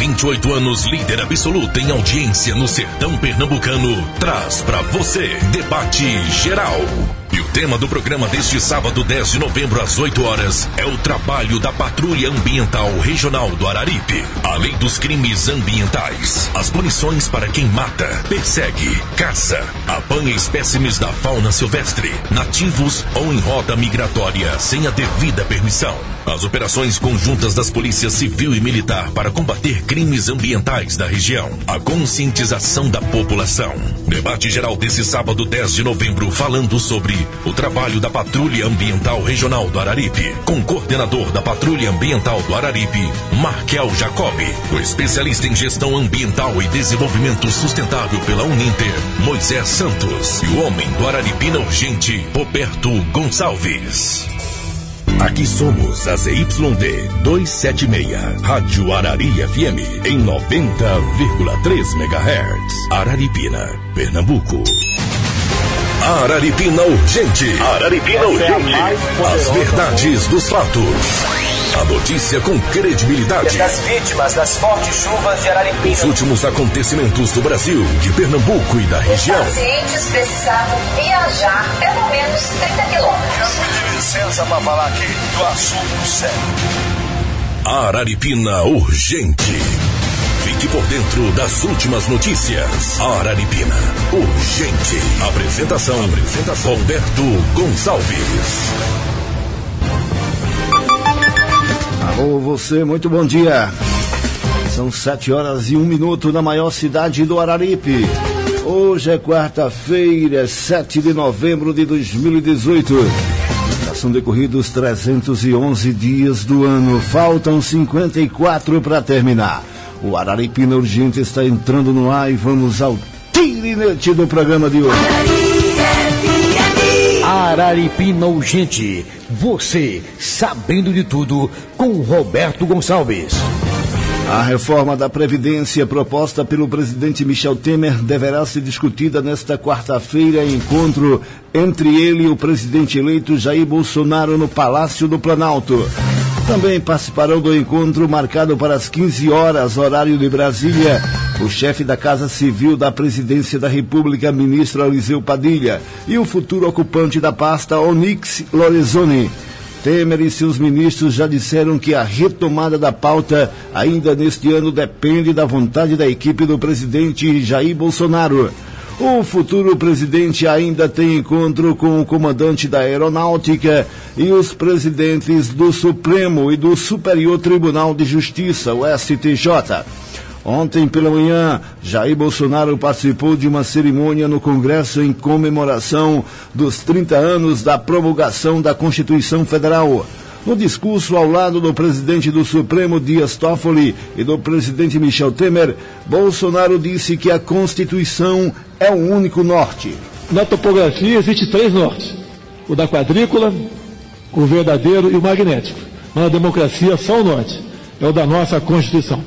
28 anos, líder absoluta em audiência no sertão pernambucano, traz pra você Debate Geral. E o tema do programa deste sábado, 10 de novembro, às 8 horas, é o trabalho da Patrulha Ambiental Regional do Araripe. A lei dos crimes ambientais. As punições para quem mata, persegue, caça, apanha espécimes da fauna silvestre, nativos ou em rota migratória sem a devida permissão. As operações conjuntas das polícias civil e militar para combater crimes ambientais da região. A conscientização da população. Debate geral desse sábado, 10 de novembro, falando sobre o trabalho da Patrulha Ambiental Regional do Araripe, com o coordenador da Patrulha Ambiental do Araripe, Markel Jacobi, o especialista em gestão ambiental e desenvolvimento sustentável pela Uninter, Moisés Santos, e o homem do Araripina Urgente, Roberto Gonçalves. Aqui somos a ZYD 276, Rádio Arari FM, em 90,3 MHz. Araripina, Pernambuco. Araripina Urgente. Araripina Urgente. As verdades dos fatos. A notícia com credibilidade. Das vítimas das fortes chuvas de Araripina. Os últimos acontecimentos do Brasil, de Pernambuco e da região. Os pacientes precisavam viajar pelo menos 30 quilômetros. Quero pedir licença para falar aqui do assunto sério. Araripina Urgente. Fique por dentro das últimas notícias. Araripina Urgente. Apresentação. Roberto Gonçalves. Alô, você, muito bom dia. São 7 horas e 1 minuto na maior cidade do Araripe. Hoje é quarta-feira, 7 de novembro de 2018. Já são decorridos 311 dias do ano. Faltam 54 para terminar. O Araripina Urgente está entrando no ar e vamos ao tirinete do programa de hoje. Araripina Urgente. Você sabendo de tudo com Roberto Gonçalves. A reforma da Previdência proposta pelo presidente Michel Temer deverá ser discutida nesta quarta-feira em encontro entre ele e o presidente eleito Jair Bolsonaro no Palácio do Planalto. Também participarão do encontro marcado para as 15 horas, horário de Brasília, o chefe da Casa Civil da Presidência da República, ministro Eliseu Padilha, e o futuro ocupante da pasta, Onyx Lorenzoni. Temer e seus ministros já disseram que a retomada da pauta ainda neste ano depende da vontade da equipe do presidente Jair Bolsonaro. O futuro presidente ainda tem encontro com o comandante da Aeronáutica e os presidentes do Supremo e do Superior Tribunal de Justiça, o STJ. Ontem pela manhã, Jair Bolsonaro participou de uma cerimônia no Congresso em comemoração dos 30 anos da promulgação da Constituição Federal. No discurso ao lado do presidente do Supremo, Dias Toffoli, e do presidente Michel Temer, Bolsonaro disse que a Constituição é o único norte. Na topografia existe 3 nortes: o da quadrícula, o verdadeiro e o magnético. Mas na democracia só o norte, é o da nossa Constituição.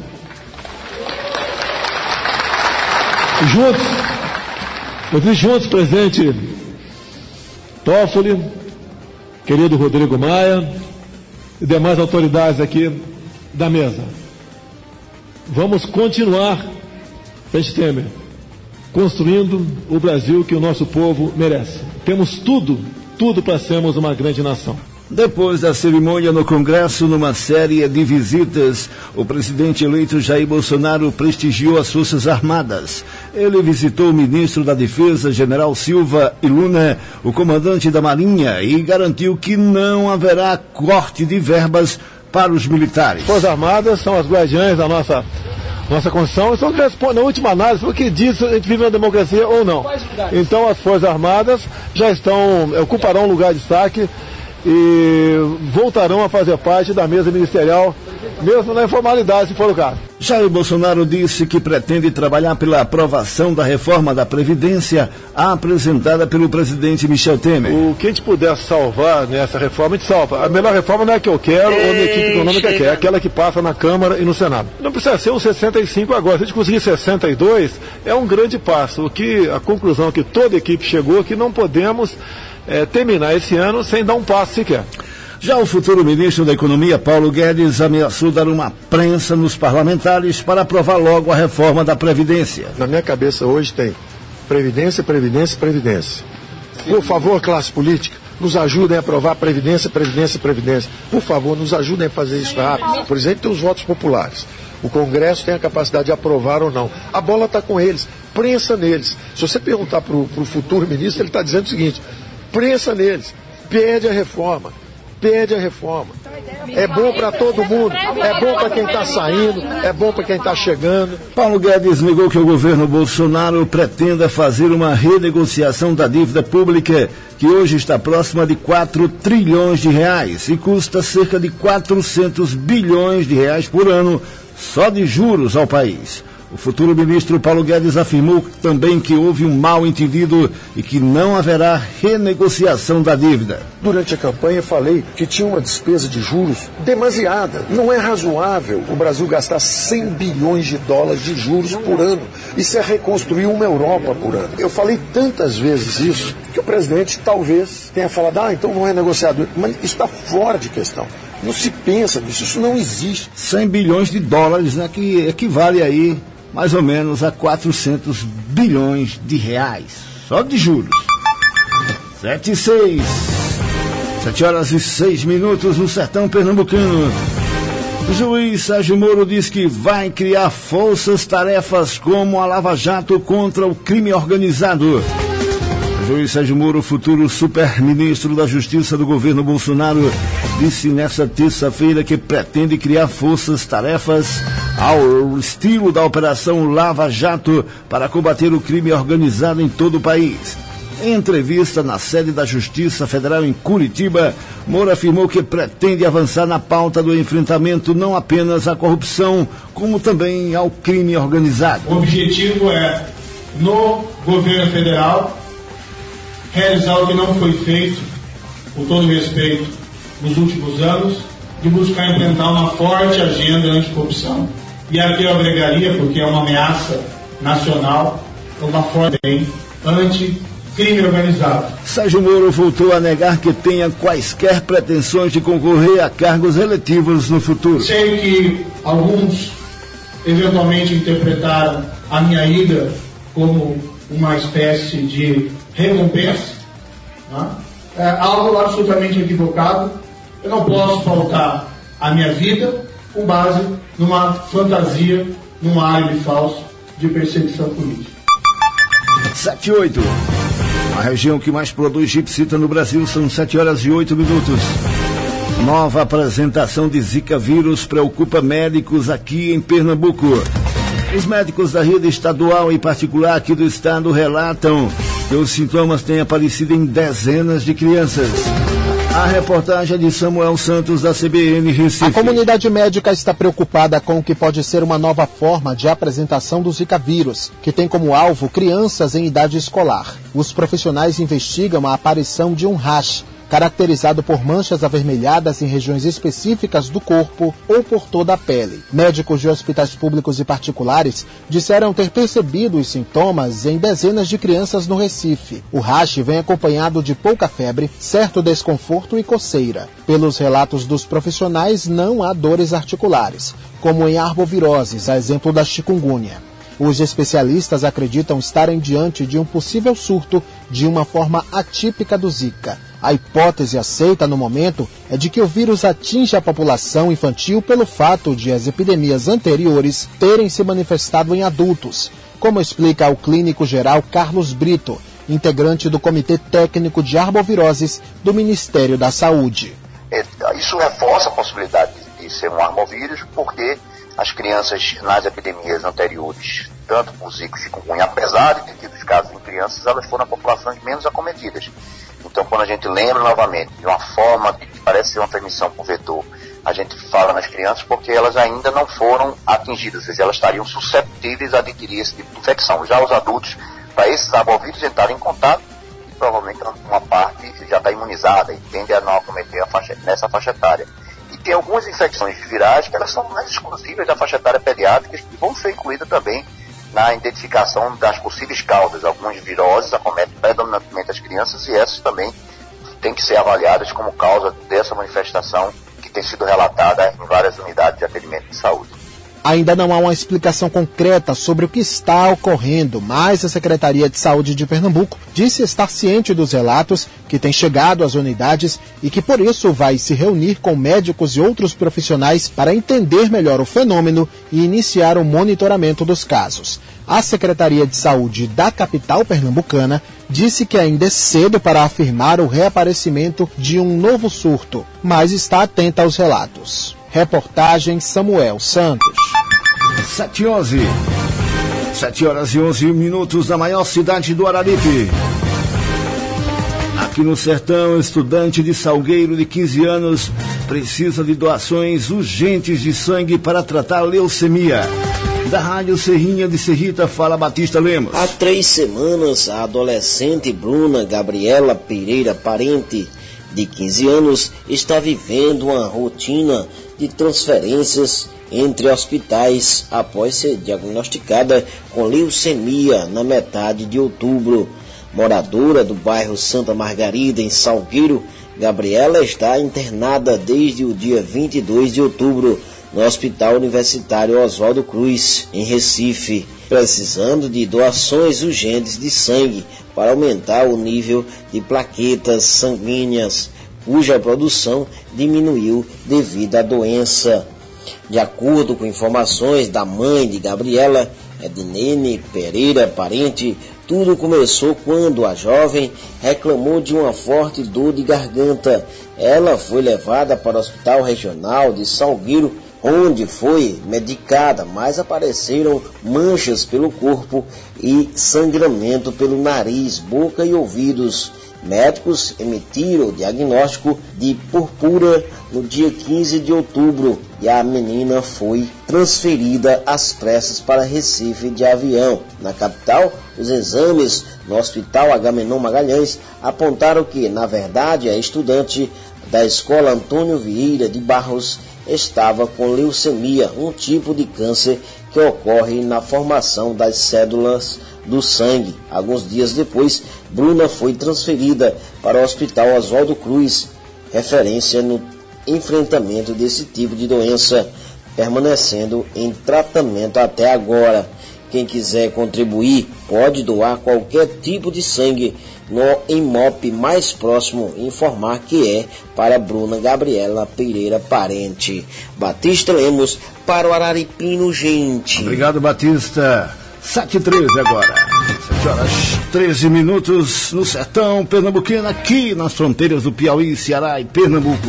Juntos, presidente Toffoli, querido Rodrigo Maia e demais autoridades aqui da mesa. Vamos continuar, presidente Temer, construindo o Brasil que o nosso povo merece. Temos tudo para sermos uma grande nação. Depois da cerimônia no Congresso, numa série de visitas, o presidente eleito Jair Bolsonaro prestigiou as Forças Armadas. Ele visitou o ministro da Defesa, General Silva e Luna, o comandante da Marinha, e garantiu que não haverá corte de verbas para os militares. As Forças Armadas são as guardiães da nossa Constituição, são que respondem, na última análise, o que diz se a gente vive na democracia ou não. Então as Forças Armadas já ocuparão um lugar de destaque e voltarão a fazer parte da mesa ministerial, mesmo na informalidade, se for o caso. Jair Bolsonaro disse que pretende trabalhar pela aprovação da reforma da Previdência apresentada pelo presidente Michel Temer. O que a gente puder salvar nessa reforma, a gente salva. A melhor reforma não é a que eu quero ou a minha equipe econômica quer, é aquela que passa na Câmara e no Senado. Não precisa ser os 65 agora. Se a gente conseguir 62, é um grande passo. A conclusão que toda a equipe chegou é que não podemos terminar esse ano sem dar um passo sequer. Já o futuro ministro da Economia, Paulo Guedes, ameaçou dar uma prensa nos parlamentares para aprovar logo a reforma da Previdência. Na minha cabeça hoje tem Previdência, Previdência, Previdência. Por favor, classe política, nos ajudem a aprovar Previdência, Previdência, Previdência. Por favor, nos ajudem a fazer isso rápido. Por exemplo, tem os votos populares. O Congresso tem a capacidade de aprovar ou não. A bola está com eles. Prensa neles. Se você perguntar para o futuro ministro, ele está dizendo o seguinte: prensa neles. Pede a reforma. Pede a reforma. É bom para todo mundo. É bom para quem está saindo. É bom para quem está chegando. Paulo Guedes negou que o governo Bolsonaro pretenda fazer uma renegociação da dívida pública, que hoje está próxima de 4 trilhões de reais e custa cerca de 400 bilhões de reais por ano só de juros ao país. O futuro ministro Paulo Guedes afirmou também que houve um mal-entendido e que não haverá renegociação da dívida. Durante a campanha falei que tinha uma despesa de juros demasiada. Não é razoável o Brasil gastar 100 bilhões de dólares de juros por ano. Isso é reconstruir uma Europa por ano. Eu falei tantas vezes isso que o presidente talvez tenha falado, então vamos renegociar. Mas isso está fora de questão. Não se pensa nisso, isso não existe. 100 bilhões de dólares, né, que equivale aí mais ou menos a 400 bilhões de reais, só de juros. 7 horas e 6 minutos no sertão pernambucano. O juiz Sérgio Moro diz que vai criar forças-tarefas como a Lava Jato contra o crime organizado. O juiz Sérgio Moro, futuro super-ministro da Justiça do governo Bolsonaro, disse nesta terça-feira que pretende criar forças-tarefas ao estilo da Operação Lava Jato para combater o crime organizado em todo o país. Em entrevista na sede da Justiça Federal em Curitiba, Moro afirmou que pretende avançar na pauta do enfrentamento não apenas à corrupção, como também ao crime organizado. O objetivo é, no governo federal, realizar o que não foi feito, com todo respeito, nos últimos anos, de buscar implementar uma forte agenda anticorrupção. E aqui eu agregaria, porque é uma ameaça nacional, uma forte anti-crime organizado. Sérgio Moro voltou a negar que tenha quaisquer pretensões de concorrer a cargos eletivos no futuro. Sei que alguns eventualmente interpretaram a minha ida como uma espécie de recompensa, né? É algo absolutamente equivocado. Eu não posso pautar a minha vida com base numa fantasia, num álibi falso de perseguição política. 7-8. A região que mais produz gipsita no Brasil, são 7 horas e 8 minutos. Nova apresentação de Zika vírus preocupa médicos aqui em Pernambuco. Os médicos da rede estadual e particular aqui do estado relatam que os sintomas têm aparecido em dezenas de crianças. A reportagem de Samuel Santos, da CBN Recife. A comunidade médica está preocupada com o que pode ser uma nova forma de apresentação do Zika vírus, que tem como alvo crianças em idade escolar. Os profissionais investigam a aparição de um rash, caracterizado por manchas avermelhadas em regiões específicas do corpo ou por toda a pele. Médicos de hospitais públicos e particulares disseram ter percebido os sintomas em dezenas de crianças no Recife. O rash vem acompanhado de pouca febre, certo desconforto e coceira. Pelos relatos dos profissionais, não há dores articulares, como em arboviroses, a exemplo da chikungunya. Os especialistas acreditam estarem diante de um possível surto de uma forma atípica do Zika. A hipótese aceita no momento é de que o vírus atinge a população infantil pelo fato de as epidemias anteriores terem se manifestado em adultos, como explica o clínico geral Carlos Brito, integrante do Comitê Técnico de Arboviroses do Ministério da Saúde. Isso reforça a possibilidade de ser um armovírus, porque as crianças nas epidemias anteriores, tanto por Zika e chikungunya, apesar de ter tido casos em crianças, elas foram populações menos acometidas. Então, quando a gente lembra novamente de uma forma que parece ser uma transmissão por vetor, a gente fala nas crianças porque elas ainda não foram atingidas, ou seja, elas estariam susceptíveis a adquirir esse tipo de infecção. Já os adultos, para esses arbovídeos entrarem em contato, e provavelmente uma parte já está imunizada e tende a não acometer nessa faixa etária. E tem algumas infecções virais que elas são mais exclusivas da faixa etária pediátrica e vão ser incluídas também na identificação das possíveis causas. Algumas viroses acometem predominantemente as crianças e essas também têm que ser avaliadas como causa dessa manifestação que tem sido relatada em várias unidades de atendimento de saúde. Ainda não há uma explicação concreta sobre o que está ocorrendo, mas a Secretaria de Saúde de Pernambuco disse estar ciente dos relatos que têm chegado às unidades e que por isso vai se reunir com médicos e outros profissionais para entender melhor o fenômeno e iniciar o monitoramento dos casos. A Secretaria de Saúde da capital pernambucana disse que ainda é cedo para afirmar o reaparecimento de um novo surto, mas está atenta aos relatos. Reportagem Samuel Santos. 7 horas e 11 minutos na maior cidade do Araripe. Aqui no sertão, estudante de Salgueiro de 15 anos precisa de doações urgentes de sangue para tratar leucemia. Da Rádio Serrinha de Serrita, fala Batista Lemos. Há 3 semanas, a adolescente Bruna Gabriela Pereira Parente, de 15 anos, está vivendo uma rotina de transferências entre hospitais após ser diagnosticada com leucemia na metade de outubro. Moradora do bairro Santa Margarida, em Salgueiro, Gabriela está internada desde o dia 22 de outubro no Hospital Universitário Oswaldo Cruz, em Recife, precisando de doações urgentes de sangue para aumentar o nível de plaquetas sanguíneas, cuja produção diminuiu devido à doença. De acordo com informações da mãe de Gabriela, Ednene Pereira Parente, tudo começou quando a jovem reclamou de uma forte dor de garganta. Ela foi levada para o Hospital Regional de Salgueiro, onde foi medicada, mas apareceram manchas pelo corpo e sangramento pelo nariz, boca e ouvidos. Médicos emitiram o diagnóstico de purpura no dia 15 de outubro e a menina foi transferida às pressas para Recife de avião. Na capital, os exames no Hospital Agamenon Magalhães apontaram que, na verdade, a estudante da Escola Antônio Vieira de Barros estava com leucemia, um tipo de câncer que ocorre na formação das células do sangue. Alguns dias depois, Bruna foi transferida para o Hospital Oswaldo Cruz, referência no enfrentamento desse tipo de doença, permanecendo em tratamento até agora. Quem quiser contribuir pode doar qualquer tipo de sangue no IMOP mais próximo e informar que é para Bruna Gabriela Pereira Parente. Batista Lemos para o Araripino, gente. Obrigado, Batista. 7h13 agora. 7 horas 13 minutos no sertão pernambucano, aqui nas fronteiras do Piauí, Ceará e Pernambuco.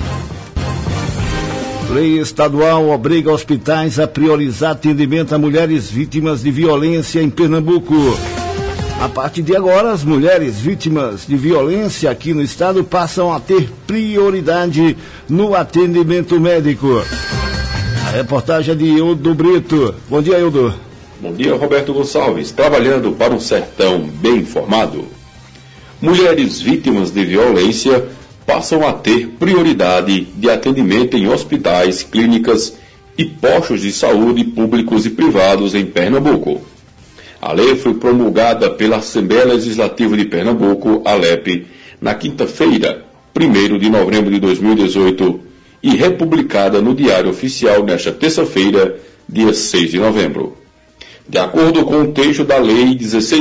Lei estadual obriga hospitais a priorizar atendimento a mulheres vítimas de violência em Pernambuco. A partir de agora, as mulheres vítimas de violência aqui no estado passam a ter prioridade no atendimento médico. A reportagem é de Eudo Brito. Bom dia, Eudo. Bom dia, Roberto Gonçalves, trabalhando para um sertão bem informado. Mulheres vítimas de violência passam a ter prioridade de atendimento em hospitais, clínicas e postos de saúde públicos e privados em Pernambuco. A lei foi promulgada pela Assembleia Legislativa de Pernambuco, ALEP, na quinta-feira, 1º de novembro de 2018, e republicada no Diário Oficial nesta terça-feira, dia 6 de novembro. De acordo com o texto da Lei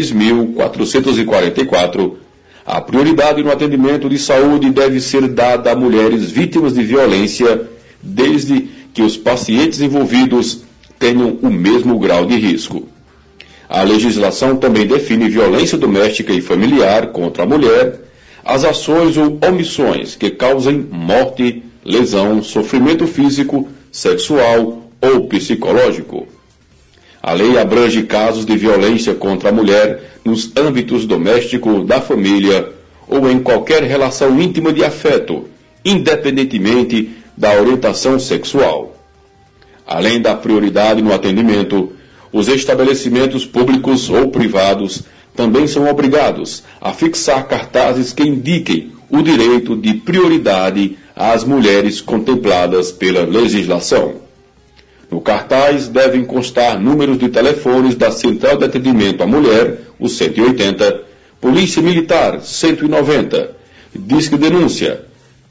16.444, a prioridade no atendimento de saúde deve ser dada a mulheres vítimas de violência, desde que os pacientes envolvidos tenham o mesmo grau de risco. A legislação também define violência doméstica e familiar contra a mulher, as ações ou omissões que causem morte, lesão, sofrimento físico, sexual ou psicológico. A lei abrange casos de violência contra a mulher nos âmbitos doméstico, da família ou em qualquer relação íntima de afeto, independentemente da orientação sexual. Além da prioridade no atendimento, os estabelecimentos públicos ou privados também são obrigados a fixar cartazes que indiquem o direito de prioridade às mulheres contempladas pela legislação. No cartaz devem constar números de telefones da Central de Atendimento à Mulher, o 180, Polícia Militar, 190, Disque Denúncia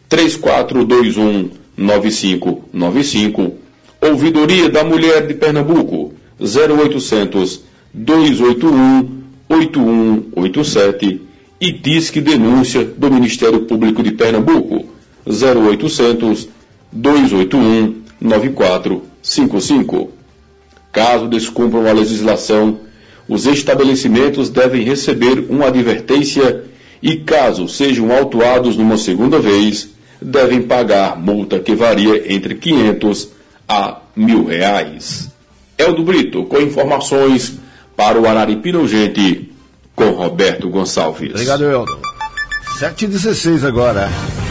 3421-9595. Ouvidoria da Mulher de Pernambuco 0800-281-8187 e Disque Denúncia do Ministério Público de Pernambuco 0800-281-9455. Caso descumpram a legislação, os estabelecimentos devem receber uma advertência e, caso sejam autuados numa segunda vez, devem pagar multa que varia entre R$500 a R$1.000. Eldo Brito, com informações para o Araripina Urgente, com Roberto Gonçalves. Obrigado, Eldo. 7h16 agora.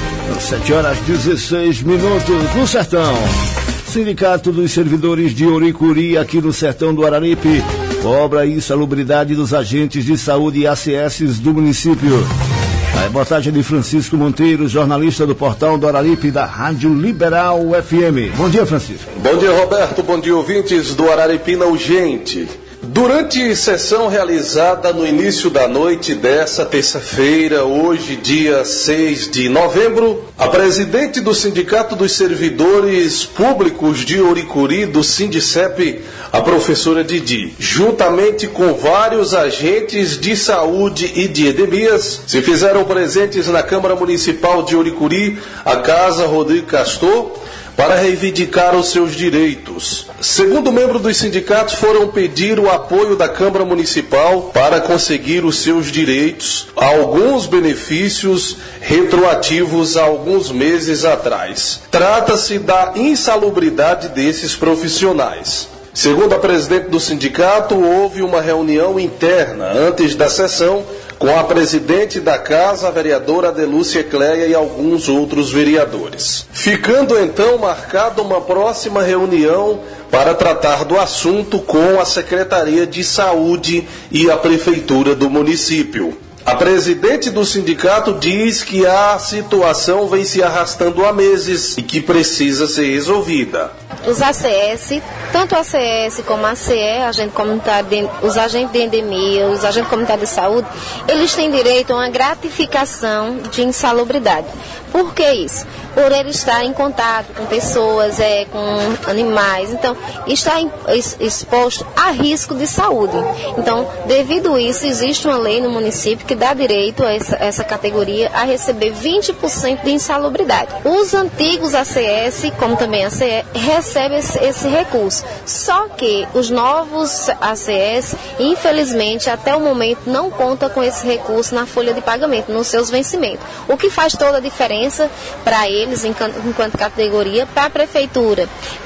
7h16 no Sertão. Sindicato dos Servidores de Oricuri, aqui no Sertão do Araripe, cobra a insalubridade dos agentes de saúde e ACS do município. A reportagem de Francisco Monteiro, jornalista do Portal do Araripe, da Rádio Liberal FM. Bom dia, Francisco. Bom dia, Roberto. Bom dia, ouvintes do Araripina Urgente. Durante sessão realizada no início da noite dessa terça-feira, hoje, dia 6 de novembro, a presidente do Sindicato dos Servidores Públicos de Oricuri, do Sindicep, a professora Didi, juntamente com vários agentes de saúde e de endemias, se fizeram presentes na Câmara Municipal de Oricuri, a Casa Rodrigo Castor, para reivindicar os seus direitos. Segundo membro dos sindicatos, foram pedir o apoio da Câmara Municipal para conseguir os seus direitos, alguns benefícios retroativos a alguns meses atrás. Trata-se da insalubridade desses profissionais. Segundo a presidente do sindicato, houve uma reunião interna antes da sessão com a presidente da casa, a vereadora Adelúcia Cleia, e alguns outros vereadores. Ficando então marcada uma próxima reunião para tratar do assunto com a Secretaria de Saúde e a Prefeitura do município. A presidente do sindicato diz que a situação vem se arrastando há meses e que precisa ser resolvida. Os ACS, tanto a ACS como a ACE, agente comunitário, os agentes de endemia, os agentes comunitários de saúde, eles têm direito a uma gratificação de insalubridade. Por que isso? Por ele estar em contato com pessoas, com animais, então está exposto a risco de saúde. Então, devido a isso, existe uma lei no município que dá direito a essa categoria a receber 20% de insalubridade. Os antigos ACS, como também a ACE, recebem esse recurso. Só que os novos ACS, infelizmente, até o momento, não contam com esse recurso na folha de pagamento, nos seus vencimentos. O que faz toda a diferença para eles, enquanto categoria, para a prefeitura.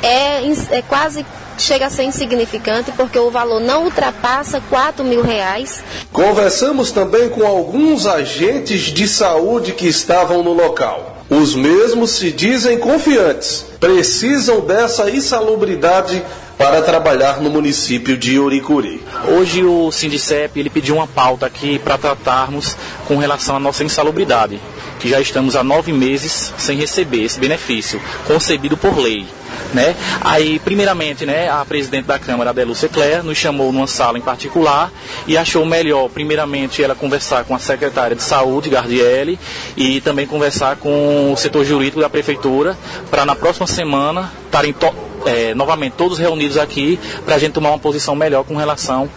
É quase, chega a ser insignificante, porque o valor não ultrapassa R$4.000. Conversamos também com alguns agentes de saúde que estavam no local. Os mesmos se dizem confiantes, precisam dessa insalubridade para trabalhar no município de Oricuri. Hoje o Sindicep ele pediu uma pauta aqui para tratarmos com relação à nossa insalubridade, que já estamos há 9 meses sem receber esse benefício, concebido por lei. Aí, primeiramente, a presidente da Câmara, Adelúcia Cleia, nos chamou numa sala em particular e achou melhor, primeiramente, ela conversar com a secretária de saúde, Gardiele, e também conversar com o setor jurídico da prefeitura, para na próxima semana estarem novamente todos reunidos aqui para a gente tomar uma posição melhor com relação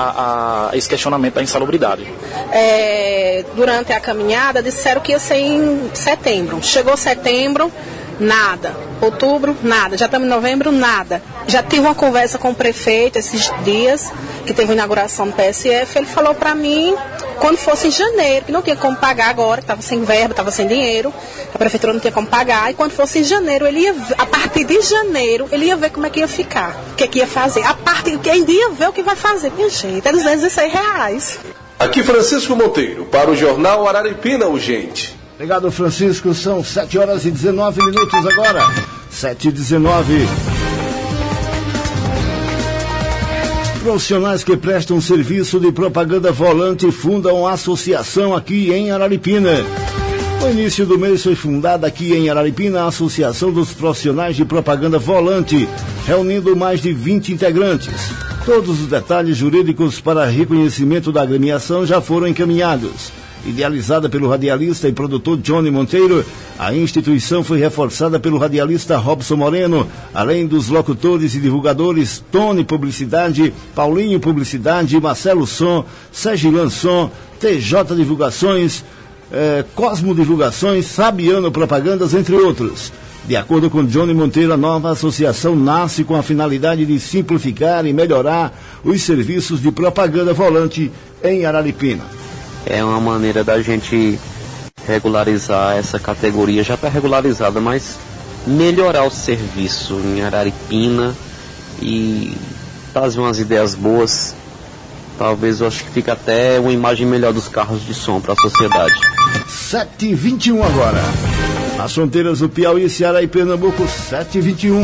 a esse questionamento da insalubridade. Durante a caminhada disseram que ia ser em setembro. Chegou setembro, nada. Outubro, nada. Já estamos em novembro, nada. Já tive uma conversa com o prefeito esses dias, que teve a inauguração do PSF. Ele falou para mim, quando fosse em janeiro, que não tinha como pagar agora, que estava sem verba, estava sem dinheiro, a prefeitura não tinha como pagar, e quando fosse em janeiro, ele ia, a partir de janeiro, ele ia ver como é que ia ficar, o que ia fazer. A partir de ele ia ver o que vai fazer, minha gente, é R$206. Aqui Francisco Monteiro, para o Jornal Araripina Urgente. Obrigado, Francisco. São 7h19 agora. 7h19. Profissionais que prestam serviço de propaganda volante fundam a associação aqui em Araripina. No início do mês foi fundada aqui em Araripina a Associação dos Profissionais de Propaganda Volante, reunindo mais de 20 integrantes. Todos os detalhes jurídicos para reconhecimento da agremiação já foram encaminhados. Idealizada pelo radialista e produtor Johnny Monteiro, a instituição foi reforçada pelo radialista Robson Moreno, além dos locutores e divulgadores Tony Publicidade, Paulinho Publicidade, Marcelo Som, Sergilan Som, TJ Divulgações, Cosmo Divulgações, Fabiano Propagandas, entre outros. De acordo com Johnny Monteiro, a nova associação nasce com a finalidade de simplificar e melhorar os serviços de propaganda volante em Araripina. É uma maneira da gente regularizar essa categoria, já está regularizada, mas melhorar o serviço em Araripina e trazer umas ideias boas. Talvez eu acho que fica até uma imagem melhor dos carros de som para a sociedade. 7h21 agora. As fronteiras do Piauí, Ceará e Pernambuco, 7h21.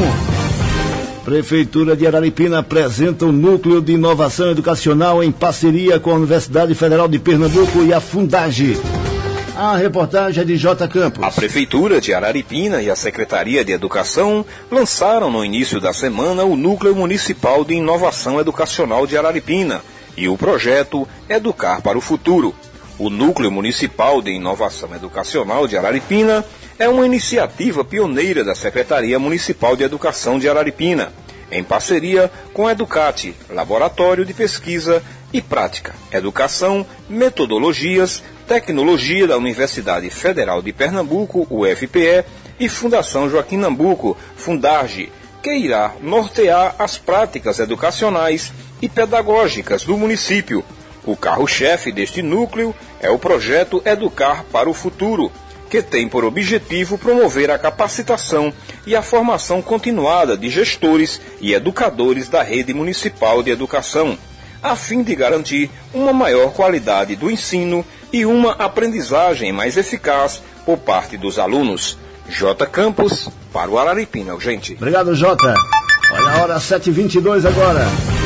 Prefeitura de Araripina apresenta o Núcleo de Inovação Educacional em parceria com a Universidade Federal de Pernambuco e a Fundage. A reportagem é de J. Campos. A Prefeitura de Araripina e a Secretaria de Educação lançaram no início da semana o Núcleo Municipal de Inovação Educacional de Araripina e o projeto Educar para o Futuro. O Núcleo Municipal de Inovação Educacional de Araripina é uma iniciativa pioneira da Secretaria Municipal de Educação de Araripina, em parceria com a Educate, Laboratório de Pesquisa e Prática, Educação, Metodologias, Tecnologia da Universidade Federal de Pernambuco, UFPE, e Fundação Joaquim Nabuco, Fundage, que irá nortear as práticas educacionais e pedagógicas do município. O carro-chefe deste núcleo é o projeto Educar para o Futuro, que tem por objetivo promover a capacitação e a formação continuada de gestores e educadores da rede municipal de educação, a fim de garantir uma maior qualidade do ensino e uma aprendizagem mais eficaz por parte dos alunos. J. Campos, para o Araripina Urgente. Obrigado, Jota. Olha a hora, 7h22 agora.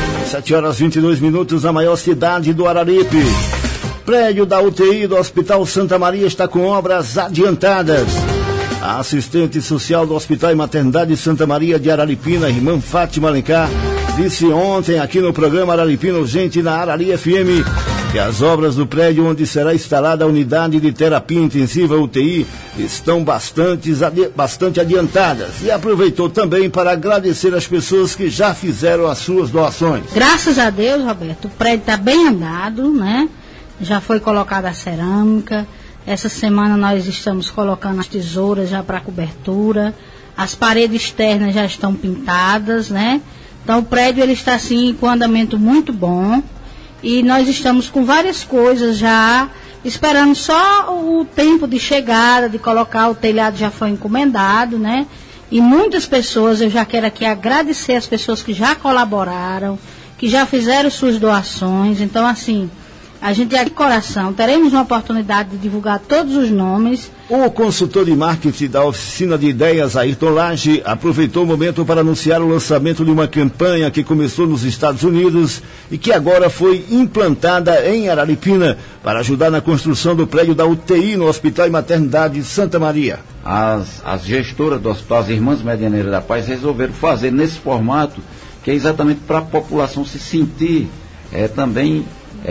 7h22, a maior cidade do Araripe. Prédio da UTI do Hospital Santa Maria está com obras adiantadas. A assistente social do Hospital e Maternidade Santa Maria de Araripina, irmã Fátima Alencar, disse ontem aqui no programa Araripina Urgente na Arari FM que as obras do prédio onde será instalada a unidade de terapia intensiva UTI estão bastante adiantadas, e aproveitou também para agradecer as pessoas que já fizeram as suas doações. Graças a Deus, Roberto, o prédio está bem andado, né? Já foi colocada a cerâmica. Essa semana nós estamos colocando as tesouras já para cobertura. As paredes externas já estão pintadas, né? Então o prédio ele está assim com andamento muito bom. E nós estamos com várias coisas já, esperando só o tempo de chegada, de colocar, o telhado já foi encomendado, né? E muitas pessoas, eu já quero aqui agradecer as pessoas que já colaboraram, que já fizeram suas doações. Então, assim, a gente é de coração, teremos uma oportunidade de divulgar todos os nomes. O consultor de marketing da Oficina de Ideias, Ayrton Lage, aproveitou o momento para anunciar o lançamento de uma campanha que começou nos Estados Unidos e que agora foi implantada em Araripina para ajudar na construção do prédio da UTI no Hospital e Maternidade Santa Maria. As gestoras do Hospital, as Irmãs Medianeiras da Paz, resolveram fazer nesse formato, que é exatamente para a população se sentir também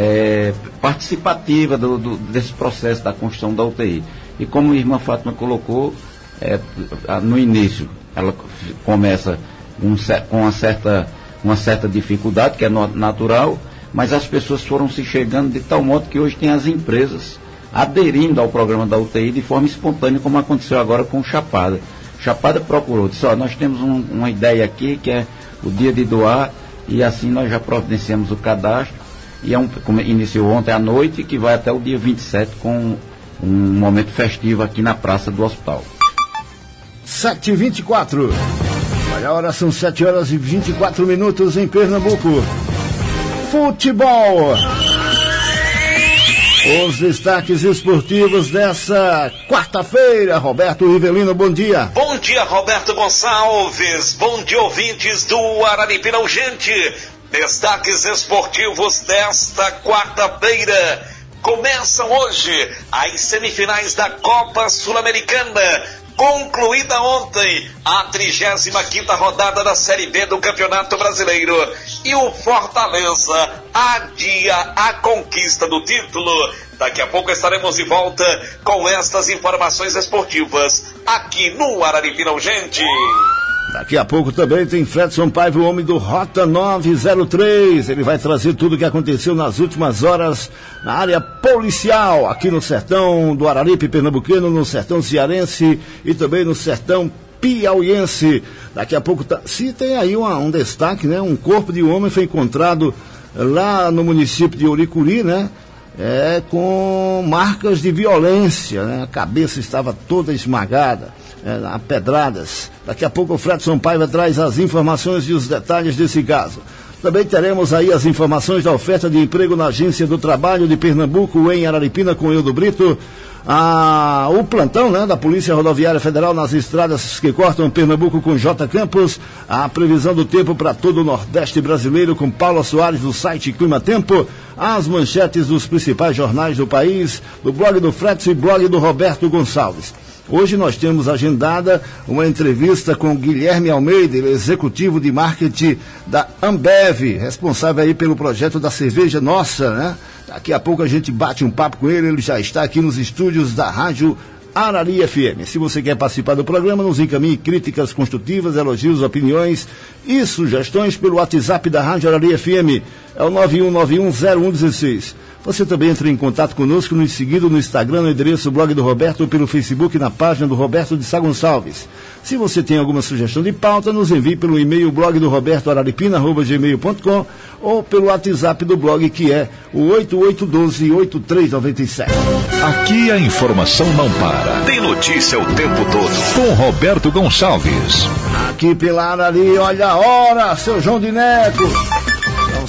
participativa desse processo da construção da UTI. E como a irmã Fátima colocou, no início, ela começa com uma certa dificuldade, que é natural, mas as pessoas foram se chegando de tal modo que hoje tem as empresas aderindo ao programa da UTI de forma espontânea, como aconteceu agora com o Chapada. Chapada procurou, disse, nós temos uma ideia aqui, que é o dia de doar, e assim nós já providenciamos o cadastro, e iniciou ontem à noite, que vai até o dia 27 com um momento festivo aqui na praça do hospital. 7h24. Olha a hora, são 7h24 em Pernambuco. Futebol. Os destaques esportivos dessa quarta-feira. Roberto Rivelino, bom dia. Bom dia, Roberto Gonçalves. Bom dia, ouvintes do Araripina Urgente. Destaques esportivos desta quarta-feira. Começam hoje as semifinais da Copa Sul-Americana, Concluída ontem a 35ª rodada da Série B do Campeonato Brasileiro e o Fortaleza adia a conquista do título. Daqui a pouco estaremos de volta com estas informações esportivas aqui no Araripina Urgente. Daqui a pouco também tem Fredson Paiva, o homem do Rota 903. Ele vai trazer tudo o que aconteceu nas últimas horas na área policial, aqui no sertão do Araripe pernambucano, no sertão cearense e também no sertão piauiense. Daqui a pouco, se tem aí um destaque, né? Um corpo de homem foi encontrado lá no município de Oricuri, né? Com marcas de violência, né? A cabeça estava toda esmagada. A pedradas. Daqui a pouco o Fredson Paiva traz as informações e os detalhes desse caso. Também teremos aí as informações da oferta de emprego na Agência do Trabalho de Pernambuco, em Araripina, com Eudo Brito. O plantão, né, da Polícia Rodoviária Federal nas estradas que cortam Pernambuco, com J. Campos. A previsão do tempo para todo o Nordeste brasileiro, com Paula Soares, do site Clima Tempo. As manchetes dos principais jornais do país, do blog do Fredson e blog do Roberto Gonçalves. Hoje nós temos agendada uma entrevista com Guilherme Almeida, ele é executivo de marketing da Ambev, responsável aí pelo projeto da cerveja nossa, né? Daqui a pouco a gente bate um papo com ele, ele já está aqui nos estúdios da Rádio Arari FM. Se você quer participar do programa, nos encaminhe críticas construtivas, elogios, opiniões e sugestões pelo WhatsApp da Rádio Arari FM, é o 91910116. Você também entra em contato conosco, nos seguindo no Instagram, no endereço blog do Roberto, ou pelo Facebook, na página do Roberto de Sá Gonçalves. Se você tem alguma sugestão de pauta, nos envie pelo e-mail blogdorobertoararipina@gmail.com ou pelo WhatsApp do blog, que é o 8812-8397. Aqui a informação não para. Tem notícia o tempo todo. Com Roberto Gonçalves. Aqui pela Arari, olha a hora, seu João de Neto. São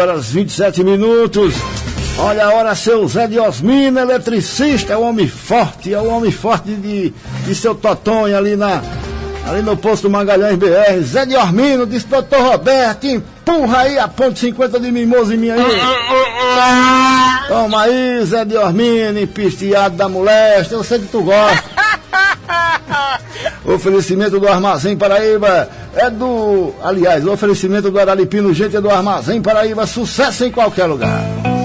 7h27. Olha a hora, seu Zé de Osmina, eletricista, é o homem forte de seu Totonho ali no posto Magalhães BR. Zé de Osmina, disse doutor Roberto, empurra aí a ponte 50 de mimoso em mim aí. Toma aí, Zé de Osmina, empisteado da moléstia, eu sei que tu gosta. O oferecimento do Armazém Paraíba o oferecimento do Araripina Urgente é do Armazém Paraíba, sucesso em qualquer lugar.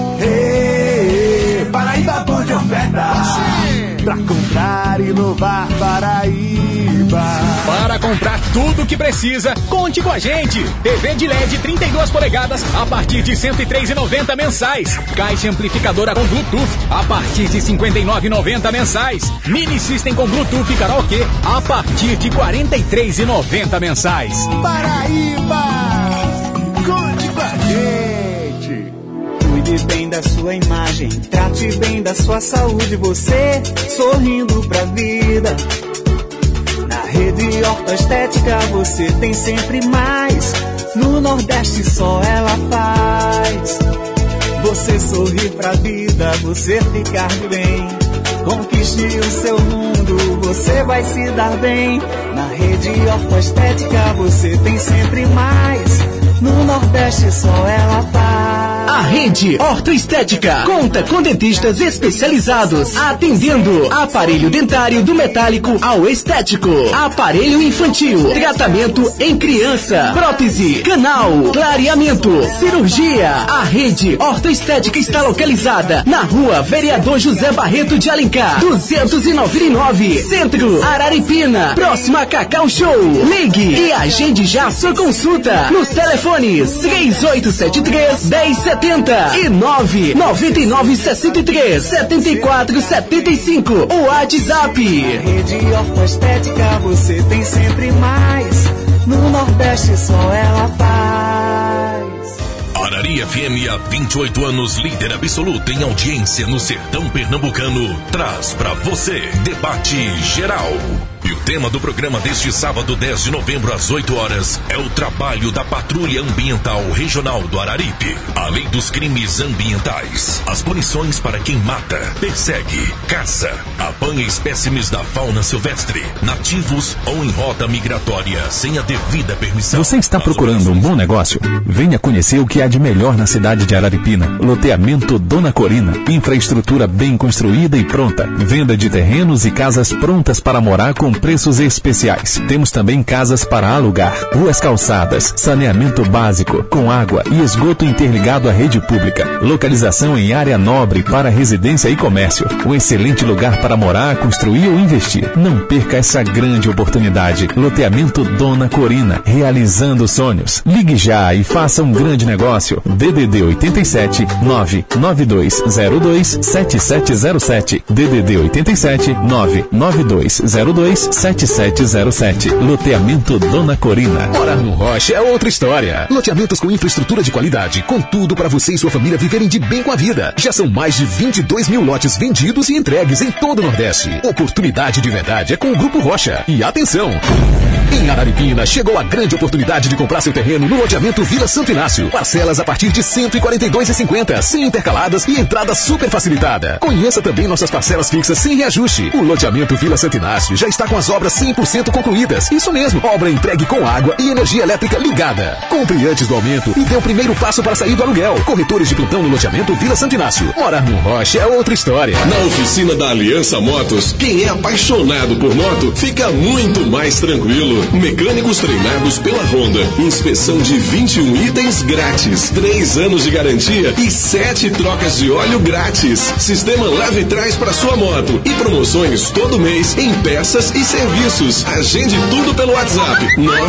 Paraíba bom de ofertas, pra comprar e inovar Paraíba. Para comprar tudo o que precisa, conte com a gente. TV de LED 32 polegadas a partir de R$ 103,90 mensais. Caixa amplificadora com Bluetooth a partir de R$ 59,90 mensais. Mini System com Bluetooth e karaokê a partir de R$ 43,90 mensais. Paraíba, conte com a gente. Cuide bem da sua imagem, trate bem da sua saúde, você sorrindo pra vida. Na Rede Ortoestética você tem sempre mais, no Nordeste só ela faz. Você sorrir pra vida, você ficar bem, conquiste o seu mundo, você vai se dar bem. Na Rede Ortoestética você tem sempre mais, no Nordeste só ela faz. A Rede Ortoestética conta com dentistas especializados, atendendo aparelho dentário do metálico ao estético, aparelho infantil, tratamento em criança, prótese, canal, clareamento, cirurgia. A Rede Ortoestética está localizada na Rua Vereador José Barreto de Alencar, 299, Centro, Araripina, próxima a Cacau Show. Ligue e agende já sua consulta nos telefones 3873-1070 e 99963-7475. O WhatsApp. Rede Ortoestética você tem sempre mais, no Nordeste só ela faz. Arari FM, há 28 anos, líder absoluto em audiência no sertão pernambucano, traz pra você Debate Geral. E o tema do programa deste sábado, 10 de novembro, às 8 horas, é o trabalho da Patrulha Ambiental Regional do Araripe. A lei dos crimes ambientais. As punições para quem mata, persegue, caça, apanha espécimes da fauna silvestre, nativos ou em rota migratória, sem a devida permissão. Você está procurando um bom negócio? Venha conhecer o que há de melhor na cidade de Araripina. Loteamento Dona Corina. Infraestrutura bem construída e pronta. Venda de terrenos e casas prontas para morar com preços especiais. Temos também casas para alugar, ruas calçadas, saneamento básico, com água e esgoto interligado à rede pública. Localização em área nobre para residência e comércio. Um excelente lugar para morar, construir ou investir. Não perca essa grande oportunidade. Loteamento Dona Corina, realizando sonhos. Ligue já e faça um grande negócio. DDD 87 99202 7707. DDD 87 99202 7707. Loteamento Dona Corina. Morar no Rocha é outra história. Loteamentos com infraestrutura de qualidade, com tudo para você e sua família viverem de bem com a vida. Já são mais de 22 mil lotes vendidos e entregues em todo o Nordeste. Oportunidade de verdade é com o Grupo Rocha. E atenção! Em Araripina, chegou a grande oportunidade de comprar seu terreno no loteamento Vila Santo Inácio. Parcelas a partir de R$ 142,50, sem intercaladas e entrada super facilitada. Conheça também nossas parcelas fixas sem reajuste. O loteamento Vila Santo Inácio já está com as obras 100% concluídas. Isso mesmo, obra entregue com água e energia elétrica ligada. Compre antes do aumento e dê o primeiro passo para sair do aluguel. Corretores de plantão no loteamento Vila Santo Inácio. Morar no Rocha é outra história. Na oficina da Aliança Motos, quem é apaixonado por moto fica muito mais tranquilo. Mecânicos treinados pela Honda. Inspeção de 21 itens grátis. 3 anos de garantia e 7 trocas de óleo grátis. Sistema leva e traz para sua moto. E promoções todo mês em peças e serviços. Agende tudo pelo WhatsApp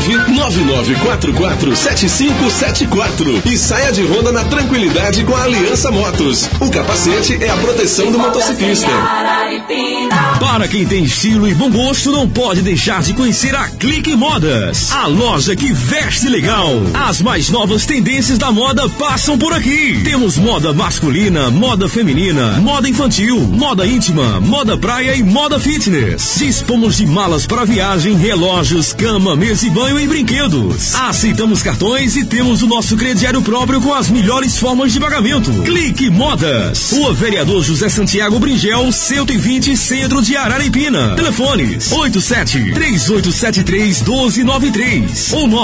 999447574 e saia de Honda na tranquilidade com a Aliança Motos. O capacete é a proteção do motociclista. Para quem tem estilo e bom gosto, não pode deixar de conhecer a Clique Modas, a loja que veste legal. As mais novas tendências da moda passam por aqui. Temos moda masculina, moda feminina, moda infantil, moda íntima, moda praia e moda fitness. Dispomos de malas para viagem, relógios, cama, mesa e banho e brinquedos. Aceitamos cartões e temos o nosso crediário próprio com as melhores formas de pagamento. Clique Modas. Rua Vereador José Santiago Bringel, 120, Centro de Araripina. Telefones 87-3873-1293 ou